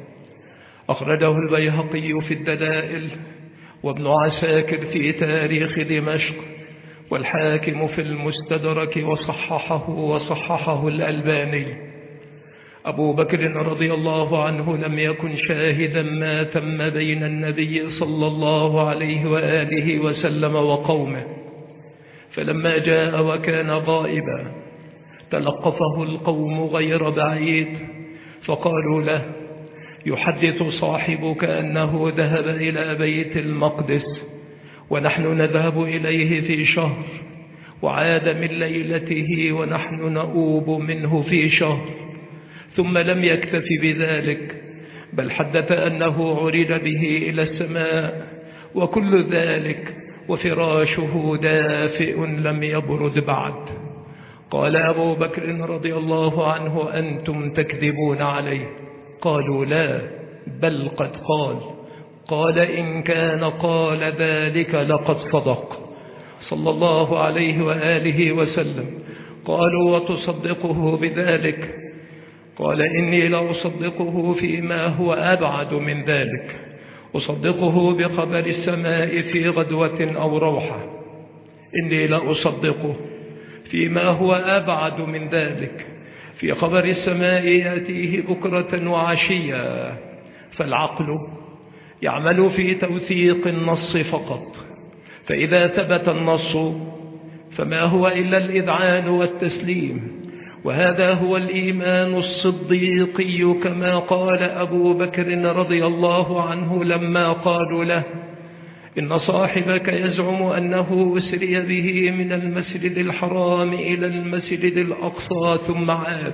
أخرجه البيهقي في الدلائل، وابن عساكر في تاريخ دمشق، والحاكم في المستدرك، وصححه وصححه الألباني. أبو بكر رضي الله عنه لم يكن شاهدا ما تم بين النبي صلى الله عليه وآله وسلم وقومه، فلما جاء وكان غائبا تلقفه القوم غير بعيد، فقالوا له: يحدث صاحبك أنه ذهب إلى بيت المقدس، ونحن نذهب إليه في شهر، وعاد من ليلته ونحن نؤوب منه في شهر. ثم لم يكتف بذلك، بل حدث أنه عرج به إلى السماء، وكل ذلك وفراشه دافئ لم يبرد بعد. قال أبو بكر رضي الله عنه: أنتم تكذبون عليه. قالوا: لا، بل قد قال. قال: إن كان قال ذلك لقد صدق صلى الله عليه وآله وسلم. قالوا: وتصدقه بذلك؟ قال: إني لأصدقه فيما هو أبعد من ذلك، أصدقه بخبر السماء في غدوة أو روحة. إني لأصدقه فيما هو أبعد من ذلك، في خبر السماء يأتيه بكرة وعشيا، فالعقل يعمل في توثيق النص فقط، فإذا ثبت النص فما هو إلا الإذعان والتسليم، وهذا هو الإيمان الصديقي، كما قال أبو بكر رضي الله عنه لما قالوا له: إن صاحبك يزعم أنه أسري به من المسجد الحرام إلى المسجد الأقصى ثم عاد،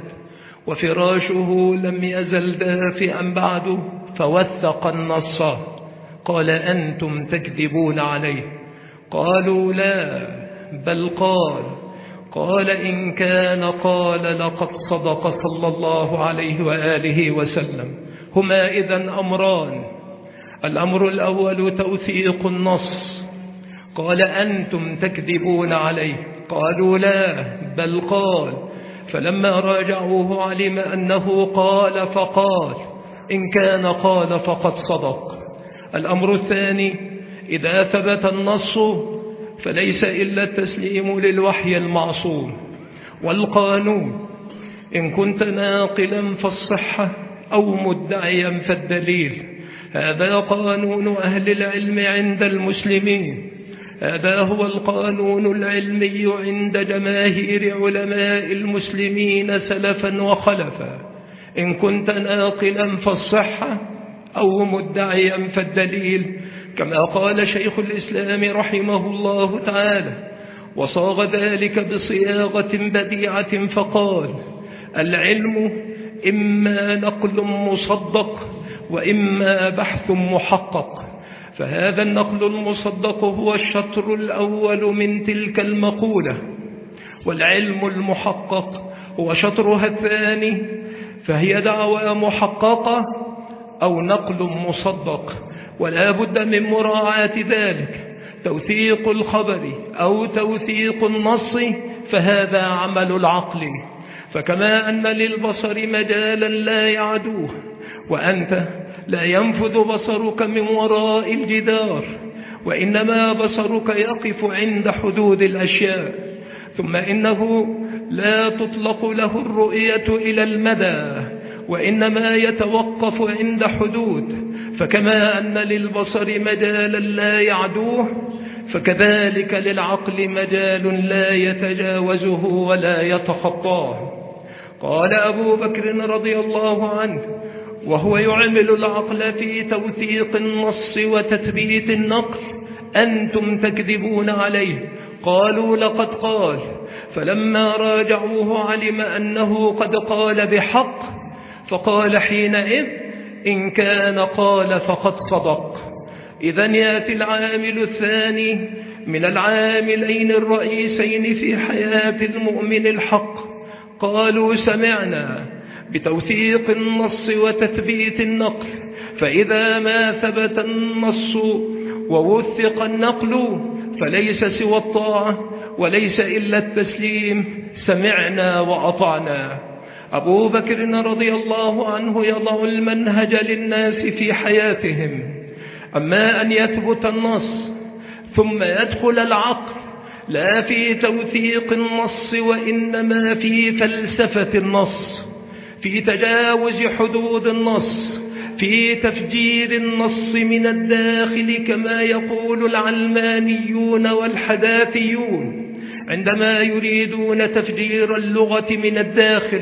وفراشه لم يزل دافئا بعده، فوثق النص. قال: أنتم تكذبون عليه. قالوا: لا، بل قال. قال: إن كان قال لقد صدق صلى الله عليه وآله وسلم. هما إذن أمران: الأمر الأول توثيق النص. قال: أنتم تكذبون عليه. قالوا: لا، بل قال. فلما راجعوه علم أنه قال فقال: إن كان قال فقد صدق. الأمر الثاني: إذا ثبت النص فليس إلا التسليم للوحي المعصوم والقانون، إن كنت ناقلا فالصحة أو مدعيا فالدليل. هذا قانون أهل العلم عند المسلمين، هذا هو القانون العلمي عند جماهير علماء المسلمين سلفا وخلفا. إن كنت ناقلا فالصحة أو مدعيا فالدليل، كما قال شيخ الإسلام رحمه الله تعالى، وصاغ ذلك بصياغة بديعة فقال: العلم إما نقل مصدق وإما بحث محقق. فهذا النقل المصدق هو الشطر الأول من تلك المقولة، والعلم المحقق هو شطرها الثاني، فهي دعوى محققة أو نقل مصدق، ولا بد من مراعاة ذلك. توثيق الخبر أو توثيق النص فهذا عمل العقل. فكما أن للبصر مجالا لا يعدوه، وأنت لا ينفذ بصرك من وراء الجدار، وإنما بصرك يقف عند حدود الأشياء، ثم إنه لا تطلق له الرؤية إلى المدى، وإنما يتوقف عند حدود. فكما أن للبصر مجالا لا يعدوه، فكذلك للعقل مجال لا يتجاوزه ولا يتخطاه. قال أبو بكر رضي الله عنه وهو يعمل العقل في توثيق النص وتثبيت النقل: أنتم تكذبون عليه. قالوا: لقد قال. فلما راجعوه علم أنه قد قال بحق، فقال حينئذ: إن كان قال فقد صدق. إذن يأتي العامل الثاني من العاملين الرئيسين في حياة المؤمن الحق. قالوا: سمعنا بتوثيق النص وتثبيت النقل، فإذا ما ثبت النص ووثق النقل فليس سوى الطاعة وليس إلا التسليم، سمعنا وأطعنا. أبو بكر رضي الله عنه يضع المنهج للناس في حياتهم. أما أن يثبت النص ثم يدخل العقل لا في توثيق النص وإنما في فلسفة النص، في تجاوز حدود النص، في تفجير النص من الداخل كما يقول العلمانيون والحداثيون عندما يريدون تفجير اللغة من الداخل،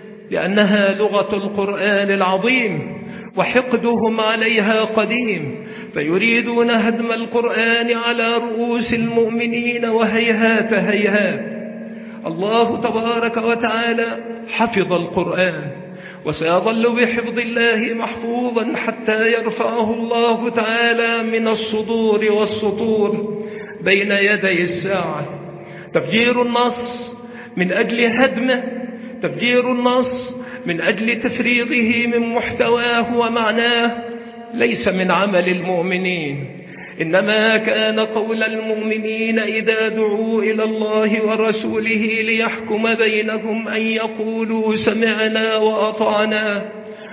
لأنها لغة القرآن العظيم وحقدهم عليها قديم، فيريدون هدم القرآن على رؤوس المؤمنين، وهيهات هيهات. الله تبارك وتعالى حفظ القرآن، وسيظل بحفظ الله محفوظا حتى يرفعه الله تعالى من الصدور والسطور بين يدي الساعة. تفجير النص من أجل هدمه، تفجير النص من أجل تفريغه من محتواه ومعناه، ليس من عمل المؤمنين، إنما كان قول المؤمنين إذا دعوا إلى الله ورسوله ليحكم بينهم أن يقولوا سمعنا وأطعنا،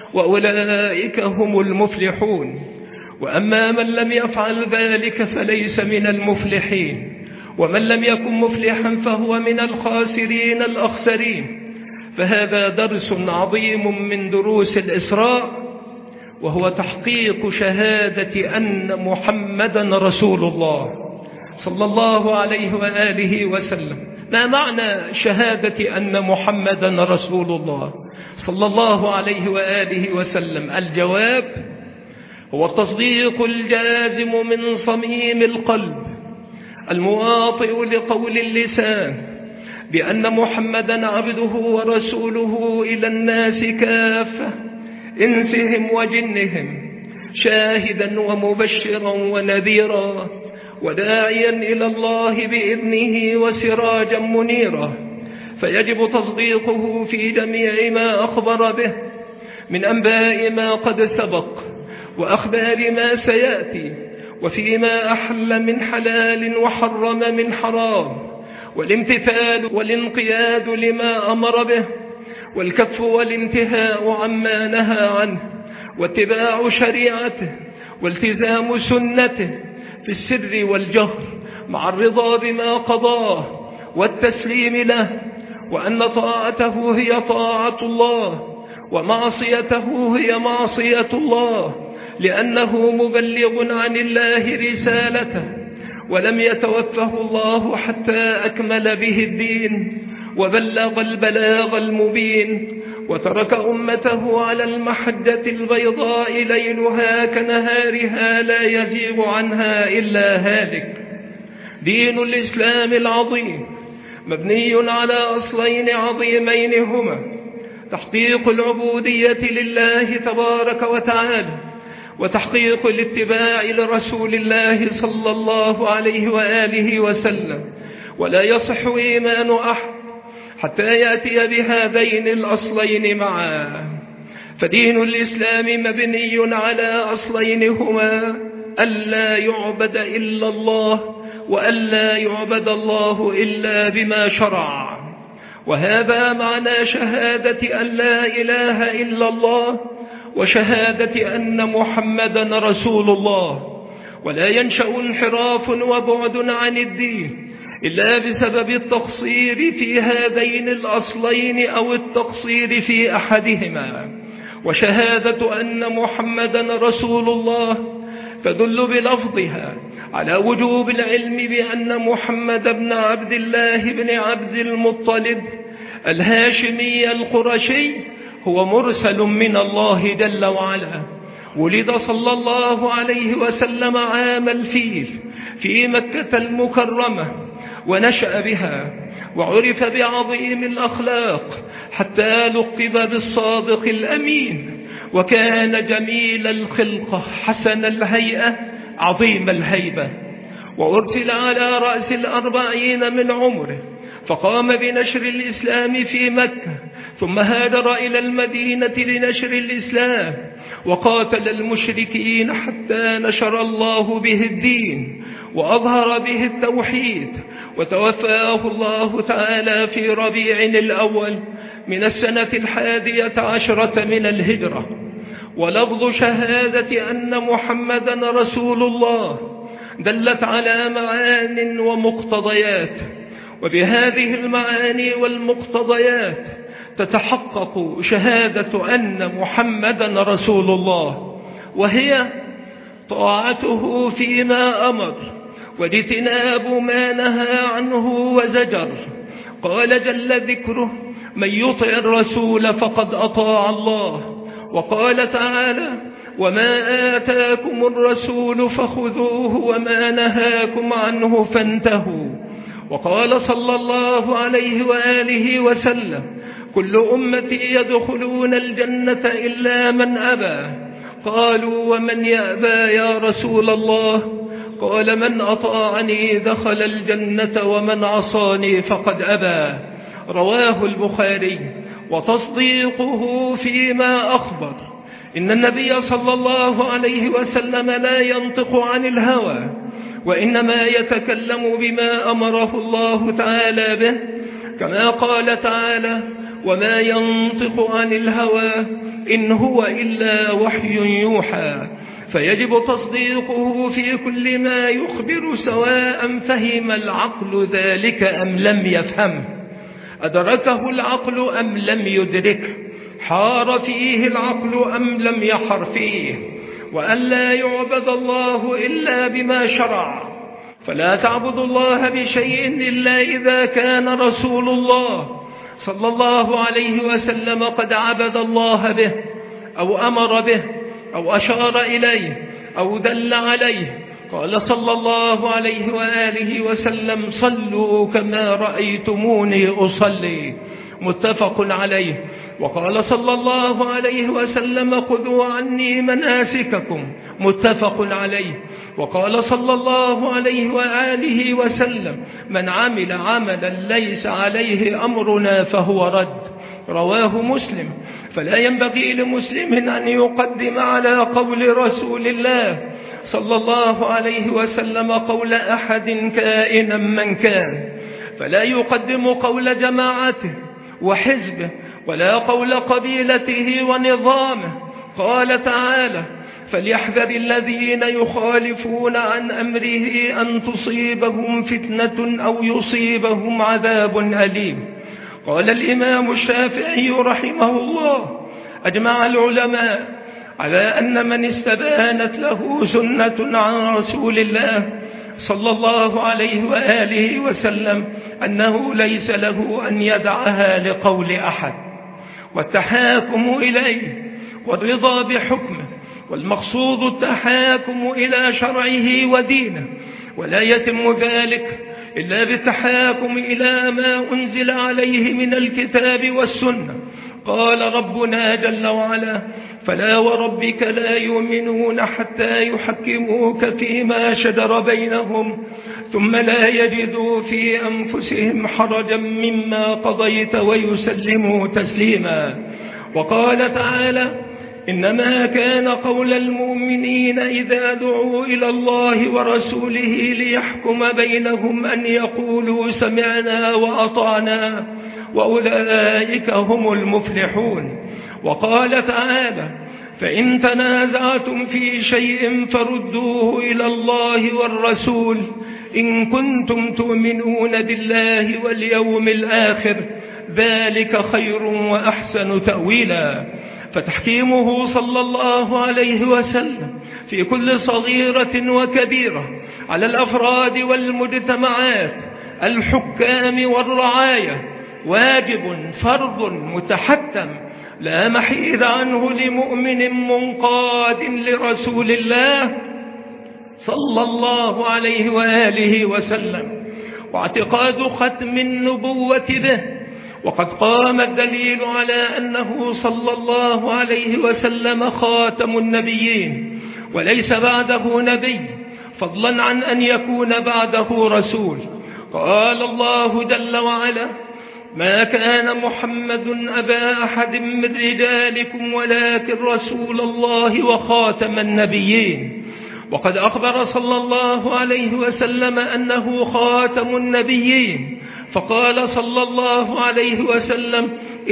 وأولئك هم المفلحون. وأما من لم يفعل ذلك فليس من المفلحين، ومن لم يكن مفلحا فهو من الخاسرين الأخسرين. فهذا درس عظيم من دروس الإسراء، وهو تحقيق شهادة أن محمدا رسول الله صلى الله عليه وآله وسلم. ما معنى شهادة أن محمدا رسول الله صلى الله عليه وآله وسلم؟ الجواب هو التصديق الجازم من صميم القلب المواطئ لقول اللسان بأن محمدا عبده ورسوله إلى الناس كافة إنسهم وجنهم، شاهدا ومبشرا ونذيرا وداعيا إلى الله بإذنه وسراجا منيرا. فيجب تصديقه في جميع ما أخبر به من أنباء ما قد سبق وأخبار ما سيأتي، وفيما أحل من حلال وحرم من حرام، والامتثال والانقياد لما أمر به، والكف والانتهاء عما نهى عنه، واتباع شريعته والتزام سنته في السر والجهر، مع الرضا بما قضاه والتسليم له، وأن طاعته هي طاعة الله ومعصيته هي معصية الله، لأنه مبلغ عن الله رسالته، ولم يتوفه الله حتى أكمل به الدين وبلغ البلاغ المبين، وترك أمته على المحجة البيضاء ليلها كنهارها لا يزيغ عنها إلا هالك. دين الإسلام العظيم مبني على أصلين عظيمين هما تحقيق العبودية لله تبارك وتعالى، وتحقيق الاتباع لرسول الله صلى الله عليه وآله وسلم. ولا يصح إيمان أحد حتى يأتي بهذين الأصلين معا. فدين الإسلام مبني على أصلين هما: ألا يعبد إلا الله وألا يعبد الله إلا بما شرع. وهذا معنى شهادة أن لا إله إلا الله وشهادة أن محمدا رسول الله. ولا ينشأ انحراف وبعد عن الدين إلا بسبب التقصير في هذين الأصلين أو التقصير في أحدهما. وشهادة أن محمدا رسول الله تدل بلفظها على وجوب العلم بأن محمد بن عبد الله بن عبد المطلب الهاشمي القرشي هو مرسل من الله جل وعلا. ولد صلى الله عليه وسلم عام الفيل في مكة المكرمة، ونشأ بها، وعرف بعظيم الأخلاق حتى لقب بالصادق الأمين. وكان جميل الخلقة حسن الهيئة عظيم الهيبة. وأرسل على رأس الأربعين من عمره، فقام بنشر الإسلام في مكة، ثم هاجر إلى المدينة لنشر الإسلام، وقاتل المشركين حتى نشر الله به الدين وأظهر به التوحيد. وتوفاه الله تعالى في ربيع الأول من السنة الحادية عشرة من الهجرة. ولفظ شهادة أن محمدا رسول الله دلت على معان ومقتضيات، وبهذه المعاني والمقتضيات تتحقق شهادة أن محمدا رسول الله، وهي طاعته فيما أمر واجتناب ما نهى عنه وزجر. قال جل ذكره: من يطع الرسول فقد أطاع الله. وقال تعالى: وما آتاكم الرسول فخذوه وما نهاكم عنه فانتهوا. وقال صلى الله عليه وآله وسلم: كل أمتي يدخلون الجنة إلا من أبى. قالوا: ومن يأبى يا رسول الله؟ قال: من أطاعني دخل الجنة ومن عصاني فقد أبى. رواه البخاري. وتصديقه فيما أخبر. إن النبي صلى الله عليه وسلم لا ينطق عن الهوى، وإنما يتكلم بما أمره الله تعالى به، كما قال تعالى: وما ينطق عن الهوى إن هو إلا وحي يوحى. فيجب تصديقه في كل ما يخبر، سواء فهم العقل ذلك أم لم يفهمه، أدركه العقل أم لم يدركه، حار فيه العقل أم لم يحر فيه. وأن لا يعبد الله إلا بما شرع. فلا تعبد الله بشيء إلا إذا كان رسول الله صلى الله عليه وسلم قد عبد الله به، أو أمر به، أو أشار إليه، أو دل عليه. قال صلى الله عليه وآله وسلم: صلوا كما رأيتموني أصلي. متفق عليه. وقال صلى الله عليه وسلم: خذوا عني مناسككم. متفق عليه. وقال صلى الله عليه وآله وسلم: من عمل عملا ليس عليه أمرنا فهو رد. رواه مسلم. فلا ينبغي لمسلم أن يقدم على قول رسول الله صلى الله عليه وسلم قول أحد كائنا من كان. فلا يقدم قول جماعته وحزبه، ولا قول قبيلته ونظامه. قال تعالى: فليحذر الذين يخالفون عن أمره أن تصيبهم فتنة أو يصيبهم عذاب أليم. قال الإمام الشافعي رحمه الله: أجمع العلماء على أن من استبانت له سنة عن رسول الله صلى الله عليه وآله وسلم أنه ليس له أن يدعها لقول أحد. والتحاكم إليه والرضا بحكمه، والمقصود التحاكم إلى شرعه ودينه، ولا يتم ذلك إلا بالتحاكم إلى ما أنزل عليه من الكتاب والسنة. قال ربنا جل وعلا: فلا وربك لا يؤمنون حتى يحكموك فيما شجر بينهم ثم لا يجدوا في أنفسهم حرجا مما قضيت ويسلموا تسليما. وقال تعالى: إنما كان قول المؤمنين إذا دعوا إلى الله ورسوله ليحكم بينهم أن يقولوا سمعنا وأطعنا وأولئك هم المفلحون. وقال تعالى: فإن تنازعتم في شيء فردوه إلى الله والرسول إن كنتم تؤمنون بالله واليوم الآخر ذلك خير وأحسن تأويلا. فتحكيمه صلى الله عليه وسلم في كل صغيرة وكبيرة على الأفراد والمجتمعات الحكام والرعاية واجب فرض متحتم لا محيد عنه لمؤمن منقاد لرسول الله صلى الله عليه وآله وسلم، واعتقاد ختم النبوة به. وقد قام الدليل على أنه صلى الله عليه وسلم خاتم النبيين وليس بعده نبي، فضلا عن أن يكون بعده رسول. قال الله جل وعلا: ما كان محمد أبا أحد من رجالكم ولكن رسول الله وخاتم النبيين. وقد أخبر صلى الله عليه وسلم أنه خاتم النبيين، فقال صلى الله عليه وسلم: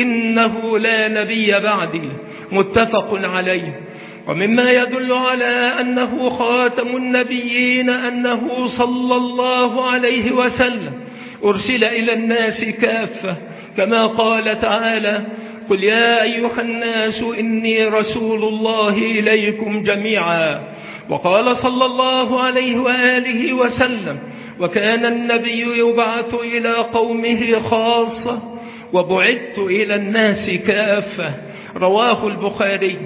إنه لا نبي بعدي، متفق عليه. ومما يدل على أنه خاتم النبيين أنه صلى الله عليه وسلم أرسل إلى الناس كافة، كما قال تعالى: قل يا أيها الناس إني رسول الله إليكم جميعا. وقال صلى الله عليه وآله وسلم: وكان النبي يبعث إلى قومه خاصة وبعثت إلى الناس كافة، رواه البخاري.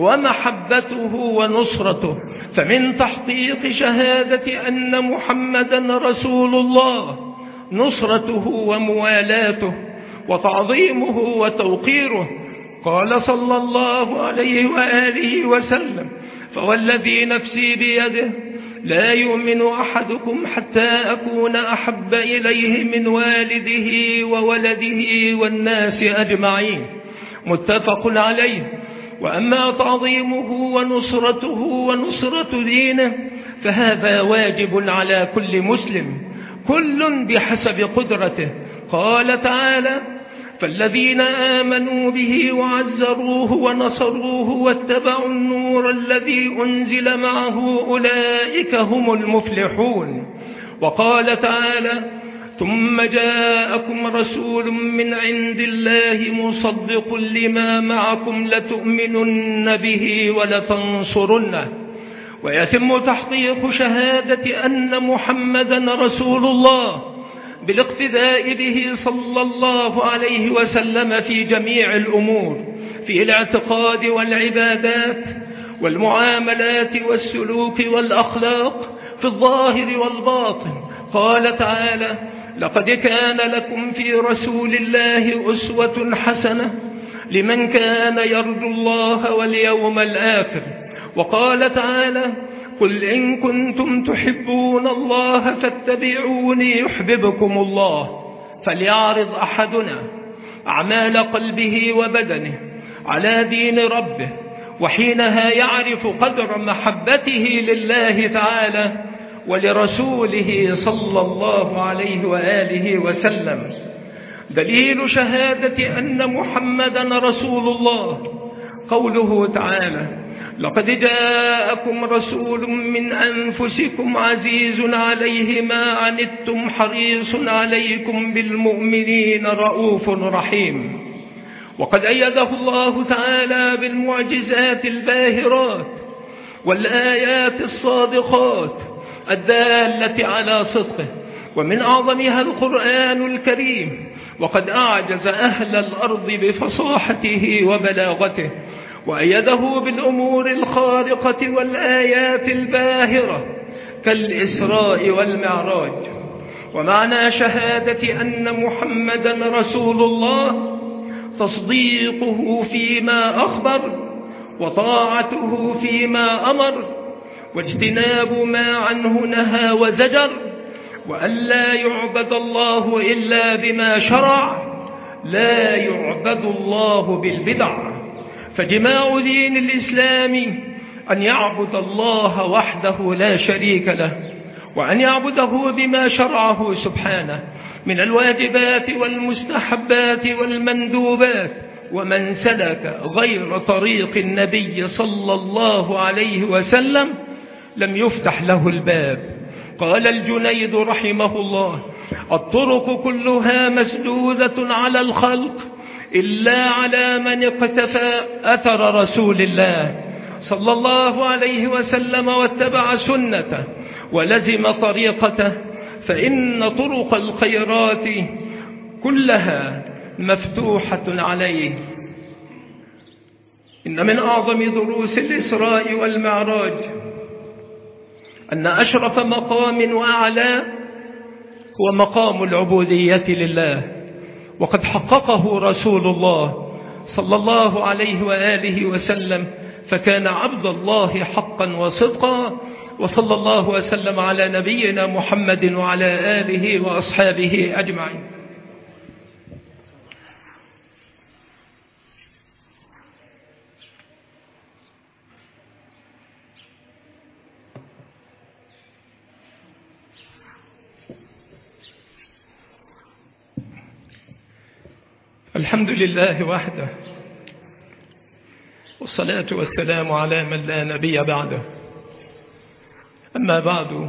ومحبته ونصرته، فمن تحقيق شهادة أن محمدا رسول الله نصرته وموالاته وتعظيمه وتوقيره. قال صلى الله عليه وآله وسلم: فوالذي نفسي بيده لا يؤمن أحدكم حتى أكون أحب إليه من والده وولده والناس أجمعين، متفق عليه. وأما تعظيمه ونصرته ونصرة دينه فهذا واجب على كل مسلم، كل بحسب قدرته. قال تعالى: فالذين آمنوا به وعزروه ونصروه واتبعوا النور الذي أنزل معه أولئك هم المفلحون. وقال تعالى: ثم جاءكم رسول من عند الله مصدق لما معكم لتؤمنن به ولتنصرنه. ويتم تحقيق شهادة أن محمدا رسول الله بالاقتداء به صلى الله عليه وسلم في جميع الأمور، في الاعتقاد والعبادات والمعاملات والسلوك والأخلاق، في الظاهر والباطن. قال تعالى: لقد كان لكم في رسول الله أسوة حسنة لمن كان يرجو الله واليوم الآخر. وقال تعالى: قل إن كنتم تحبون الله فاتبعوني يحببكم الله. فليعرض أحدنا أعمال قلبه وبدنه على دين ربه، وحينها يعرف قدر محبته لله تعالى ولرسوله صلى الله عليه وآله وسلم. دليل شهادة أن محمدا رسول الله قوله تعالى: لقد جاءكم رسول من أنفسكم عزيز عليه ما عنتم حريص عليكم بالمؤمنين رؤوف رحيم. وقد أيده الله تعالى بالمعجزات الباهرات والآيات الصادقات الدالة على صدقه، ومن أعظمها القرآن الكريم. وقد أعجز أهل الأرض بفصاحته وبلاغته، وأيده بالأمور الخارقة والآيات الباهرة كالإسراء والمعراج. ومعنى شهادة أن محمدا رسول الله تصديقه فيما أخبر، وطاعته فيما أمر، واجتناب ما عنه نهى وزجر، وألا يعبد الله إلا بما شرع، لا يعبد الله بالبدع. فجماع دين الإسلام أن يعبد الله وحده لا شريك له، وأن يعبده بما شرعه سبحانه من الواجبات والمستحبات والمندوبات. ومن سلك غير طريق النبي صلى الله عليه وسلم لم يفتح له الباب. قال الجنيد رحمه الله: الطرق كلها مسدودة على الخلق إلا على من اقتفى أثر رسول الله صلى الله عليه وسلم واتبع سنته ولزم طريقته، فإن طرق الخيرات كلها مفتوحة عليه. إن من أعظم دروس الإسراء والمعراج أن أشرف مقام وأعلى هو مقام العبودية لله، وقد حققه رسول الله صلى الله عليه وآله وسلم، فكان عبد الله حقا وصدقا. وصلى الله وسلم على نبينا محمد وعلى آله وأصحابه أجمعين. الحمد لله وحده، والصلاة والسلام على من لا نبي بعده. أما بعد،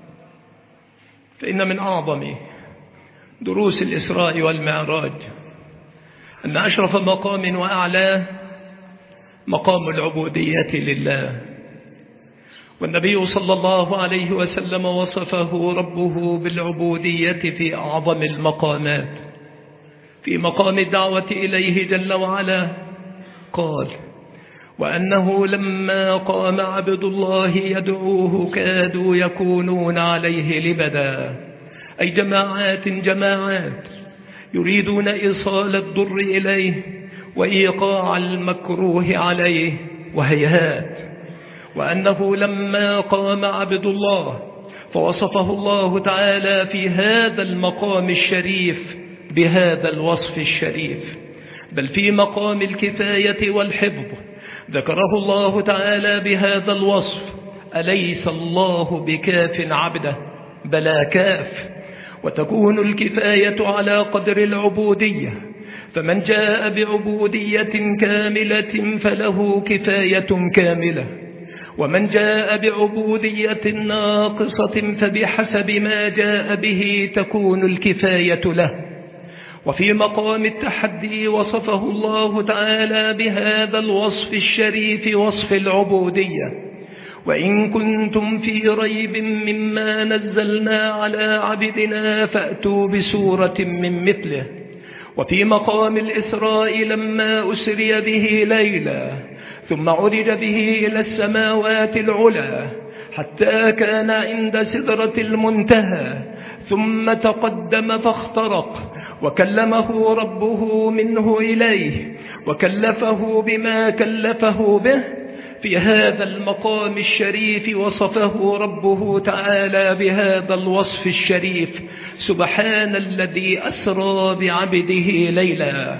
فإن من أعظم دروس الإسراء والمعراج أن أشرف مقام وأعلاه مقام العبودية لله. والنبي صلى الله عليه وسلم وصفه ربه بالعبودية في أعظم المقامات، في مقام الدعوة إليه جل وعلا قال: وأنه لما قام عبد الله يدعوه كادوا يكونون عليه لبدا، أي جماعات جماعات يريدون إيصال الضر إليه وإيقاع المكروه عليه، وهيهات. وأنه لما قام عبد الله فوصفه الله تعالى في هذا المقام الشريف بهذا الوصف الشريف، بل في مقام الكفاية والحفظ ذكره الله تعالى بهذا الوصف: أليس الله بكاف عبده؟ بلى كاف. وتكون الكفاية على قدر العبودية، فمن جاء بعبودية كاملة فله كفاية كاملة، ومن جاء بعبودية ناقصة فبحسب ما جاء به تكون الكفاية له. وفي مقام التحدي وصفه الله تعالى بهذا الوصف الشريف، وصف العبودية: وإن كنتم في ريب مما نزلنا على عبدنا فأتوا بسورة من مثله. وفي مقام الإسراء لما أسري به ليلا ثم عرج به إلى السماوات العلى حتى كان عند سدرة المنتهى، ثم تقدم فاخترق وكلمه ربه منه إليه وكلفه بما كلفه به. في هذا المقام الشريف وصفه ربه تعالى بهذا الوصف الشريف: سبحان الذي أسرى بعبده ليلا.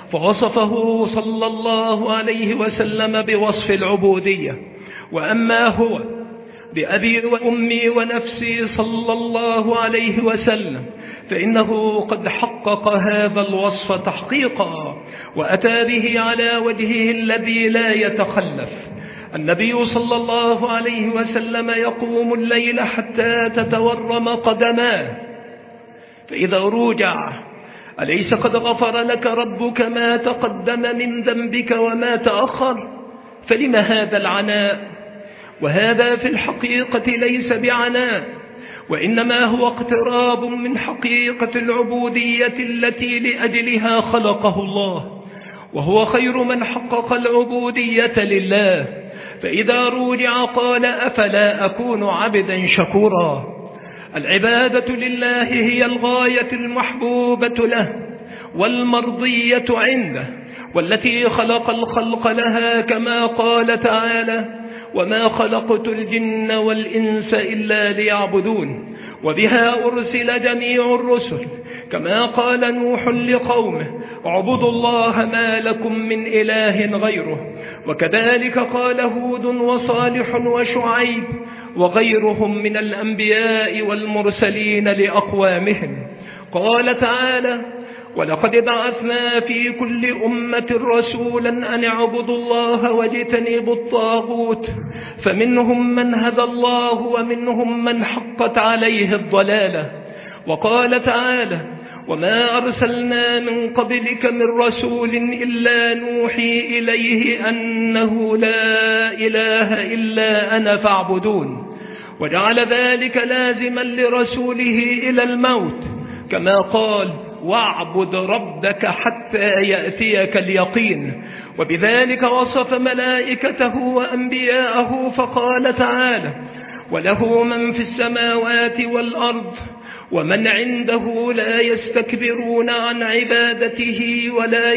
فوصفه صلى الله عليه وسلم بوصف العبودية. وأما هو بأبي وأمي ونفسي صلى الله عليه وسلم فإنه قد حقق هذا الوصف تحقيقا، وأتى به على وجهه الذي لا يتخلف. النبي صلى الله عليه وسلم يقوم الليل حتى تتورم قدماه، فإذا رجع: أليس قد غفر لك ربك ما تقدم من ذنبك وما تأخر؟ فلم هذا العناء؟ وهذا في الحقيقة ليس بعناء، وإنما هو اقتراب من حقيقة العبودية التي لأجلها خلقه الله، وهو خير من حقق العبودية لله. فإذا رجع قال: أفلا أكون عبدا شكورا؟ العبادة لله هي الغاية المحبوبة له والمرضية عنده، والتي خلق الخلق لها، كما قال تعالى: وما خلقت الجن والإنس إلا ليعبدون. وبها أرسل جميع الرسل، كما قال نوح لقومه اعبدوا الله ما لكم من إله غيره، وكذلك قال هود وصالح وشعيب وغيرهم من الأنبياء والمرسلين لأقوامهم. قال تعالى ولقد بعثنا في كل أمة رسولا أن اعبدوا الله واجتنبوا الطاغوت فمنهم من هدى الله ومنهم من حقت عليه الضلالة. وقال تعالى وما أرسلنا من قبلك من رسول إلا نوحي إليه أنه لا إله إلا أنا فاعبدون، وجعل ذلك لازما لرسوله إلى الموت، كما قال واعبد ربك حتى يأتيك اليقين. وبذلك وصف ملائكته وأنبياءه فقال تعالى وله من في السماوات والأرض ومن عنده لا يستكبرون عن عبادته ولا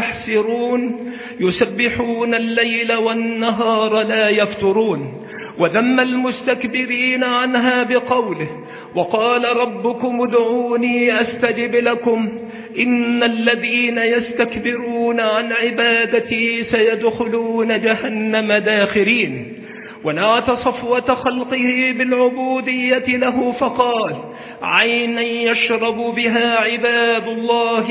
يستحسرون يسبحون الليل والنهار لا يفترون. وذم المستكبرين عنها بقوله وقال ربكم ادعوني أستجب لكم إن الذين يستكبرون عن عبادتي سيدخلون جهنم داخرين. ونعت صفوة خلقه بالعبودية له فقال عينا يشرب بها عباد الله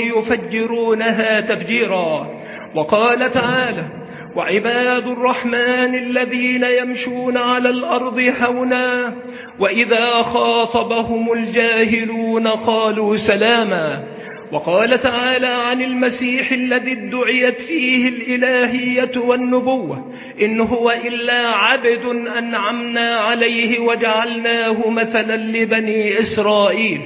يفجرونها تفجيرا. وقال تعالى وعباد الرحمن الذين يمشون على الأرض هونا وإذا خاطبهم الجاهلون قالوا سلاما. وقال تعالى عن المسيح الذي ادعيت فيه الإلهية والنبوة إن هو إلا عبد أنعمنا عليه وجعلناه مثلا لبني إسرائيل.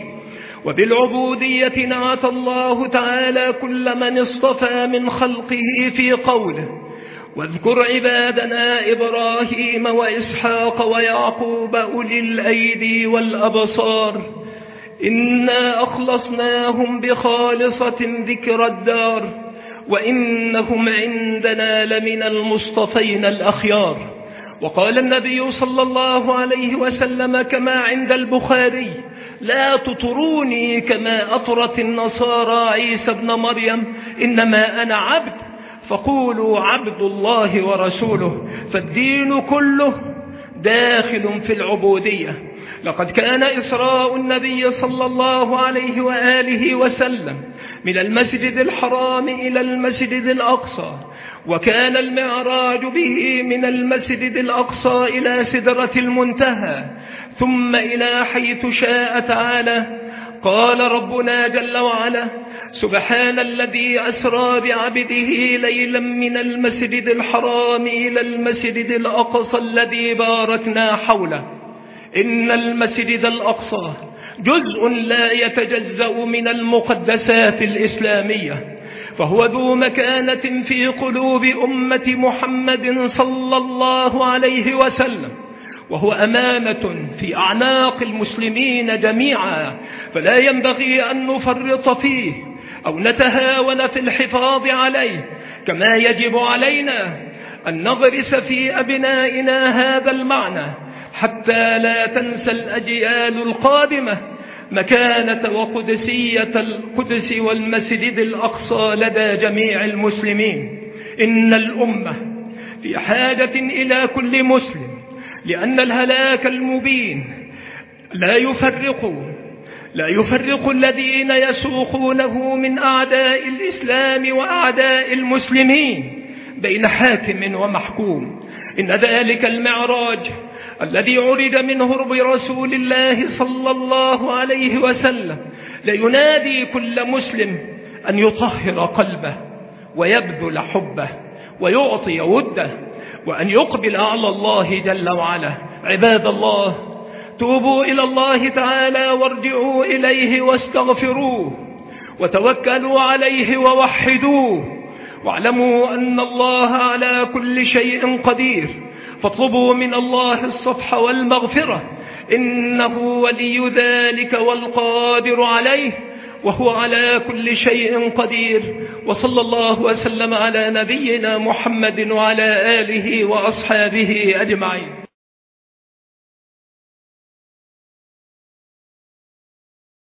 وبالعبودية نعت الله تعالى كل من اصطفى من خلقه في قوله واذكر عبادنا إبراهيم وإسحاق ويعقوب أولي الأيدي والأبصار إنا أخلصناهم بخالصة ذكر الدار وإنهم عندنا لمن المصطفين الأخيار. وقال النبي صلى الله عليه وسلم كما عند البخاري لا تطروني كما أطرت النصارى عيسى ابن مريم إنما أنا عبد فقولوا عبد الله ورسوله، فالدين كله داخل في العبودية. لقد كان إسراء النبي صلى الله عليه وآله وسلم من المسجد الحرام إلى المسجد الأقصى، وكان المعراج به من المسجد الأقصى إلى سدرة المنتهى ثم إلى حيث شاء تعالى. قال ربنا جل وعلا سبحان الذي أسرى بعبده ليلا من المسجد الحرام إلى المسجد الأقصى الذي باركنا حوله. إن المسجد الأقصى جزء لا يتجزأ من المقدسات الإسلامية، فهو ذو مكانة في قلوب أمة محمد صلى الله عليه وسلم، وهو أمانة في أعناق المسلمين جميعا، فلا ينبغي أن نفرط فيه أو نتهاون في الحفاظ عليه، كما يجب علينا أن نغرس في أبنائنا هذا المعنى حتى لا تنسى الأجيال القادمة مكانة وقدسية القدس والمسجد الأقصى لدى جميع المسلمين. إن الأمة في حاجة إلى كل مسلم، لأن الهلاك المبين لا يفرق لا يفرق الذين يسوقونه من أعداء الإسلام وأعداء المسلمين بين حاكم ومحكوم. إن ذلك المعراج الذي عرج منه برسول الله صلى الله عليه وسلم لينادي كل مسلم أن يطهر قلبه ويبذل حبه ويعطي وده وأن يقبل على الله جل وعلا. عباد الله، توبوا إلى الله تعالى وارجعوا إليه واستغفروه وتوكلوا عليه ووحدوه، واعلموا أن الله على كل شيء قدير، فاطلبوا من الله الصفح والمغفرة، إنه ولي ذلك والقادر عليه، وهو على كل شيء قدير. وصلى الله وسلم على نبينا محمد وعلى آله وأصحابه أجمعين.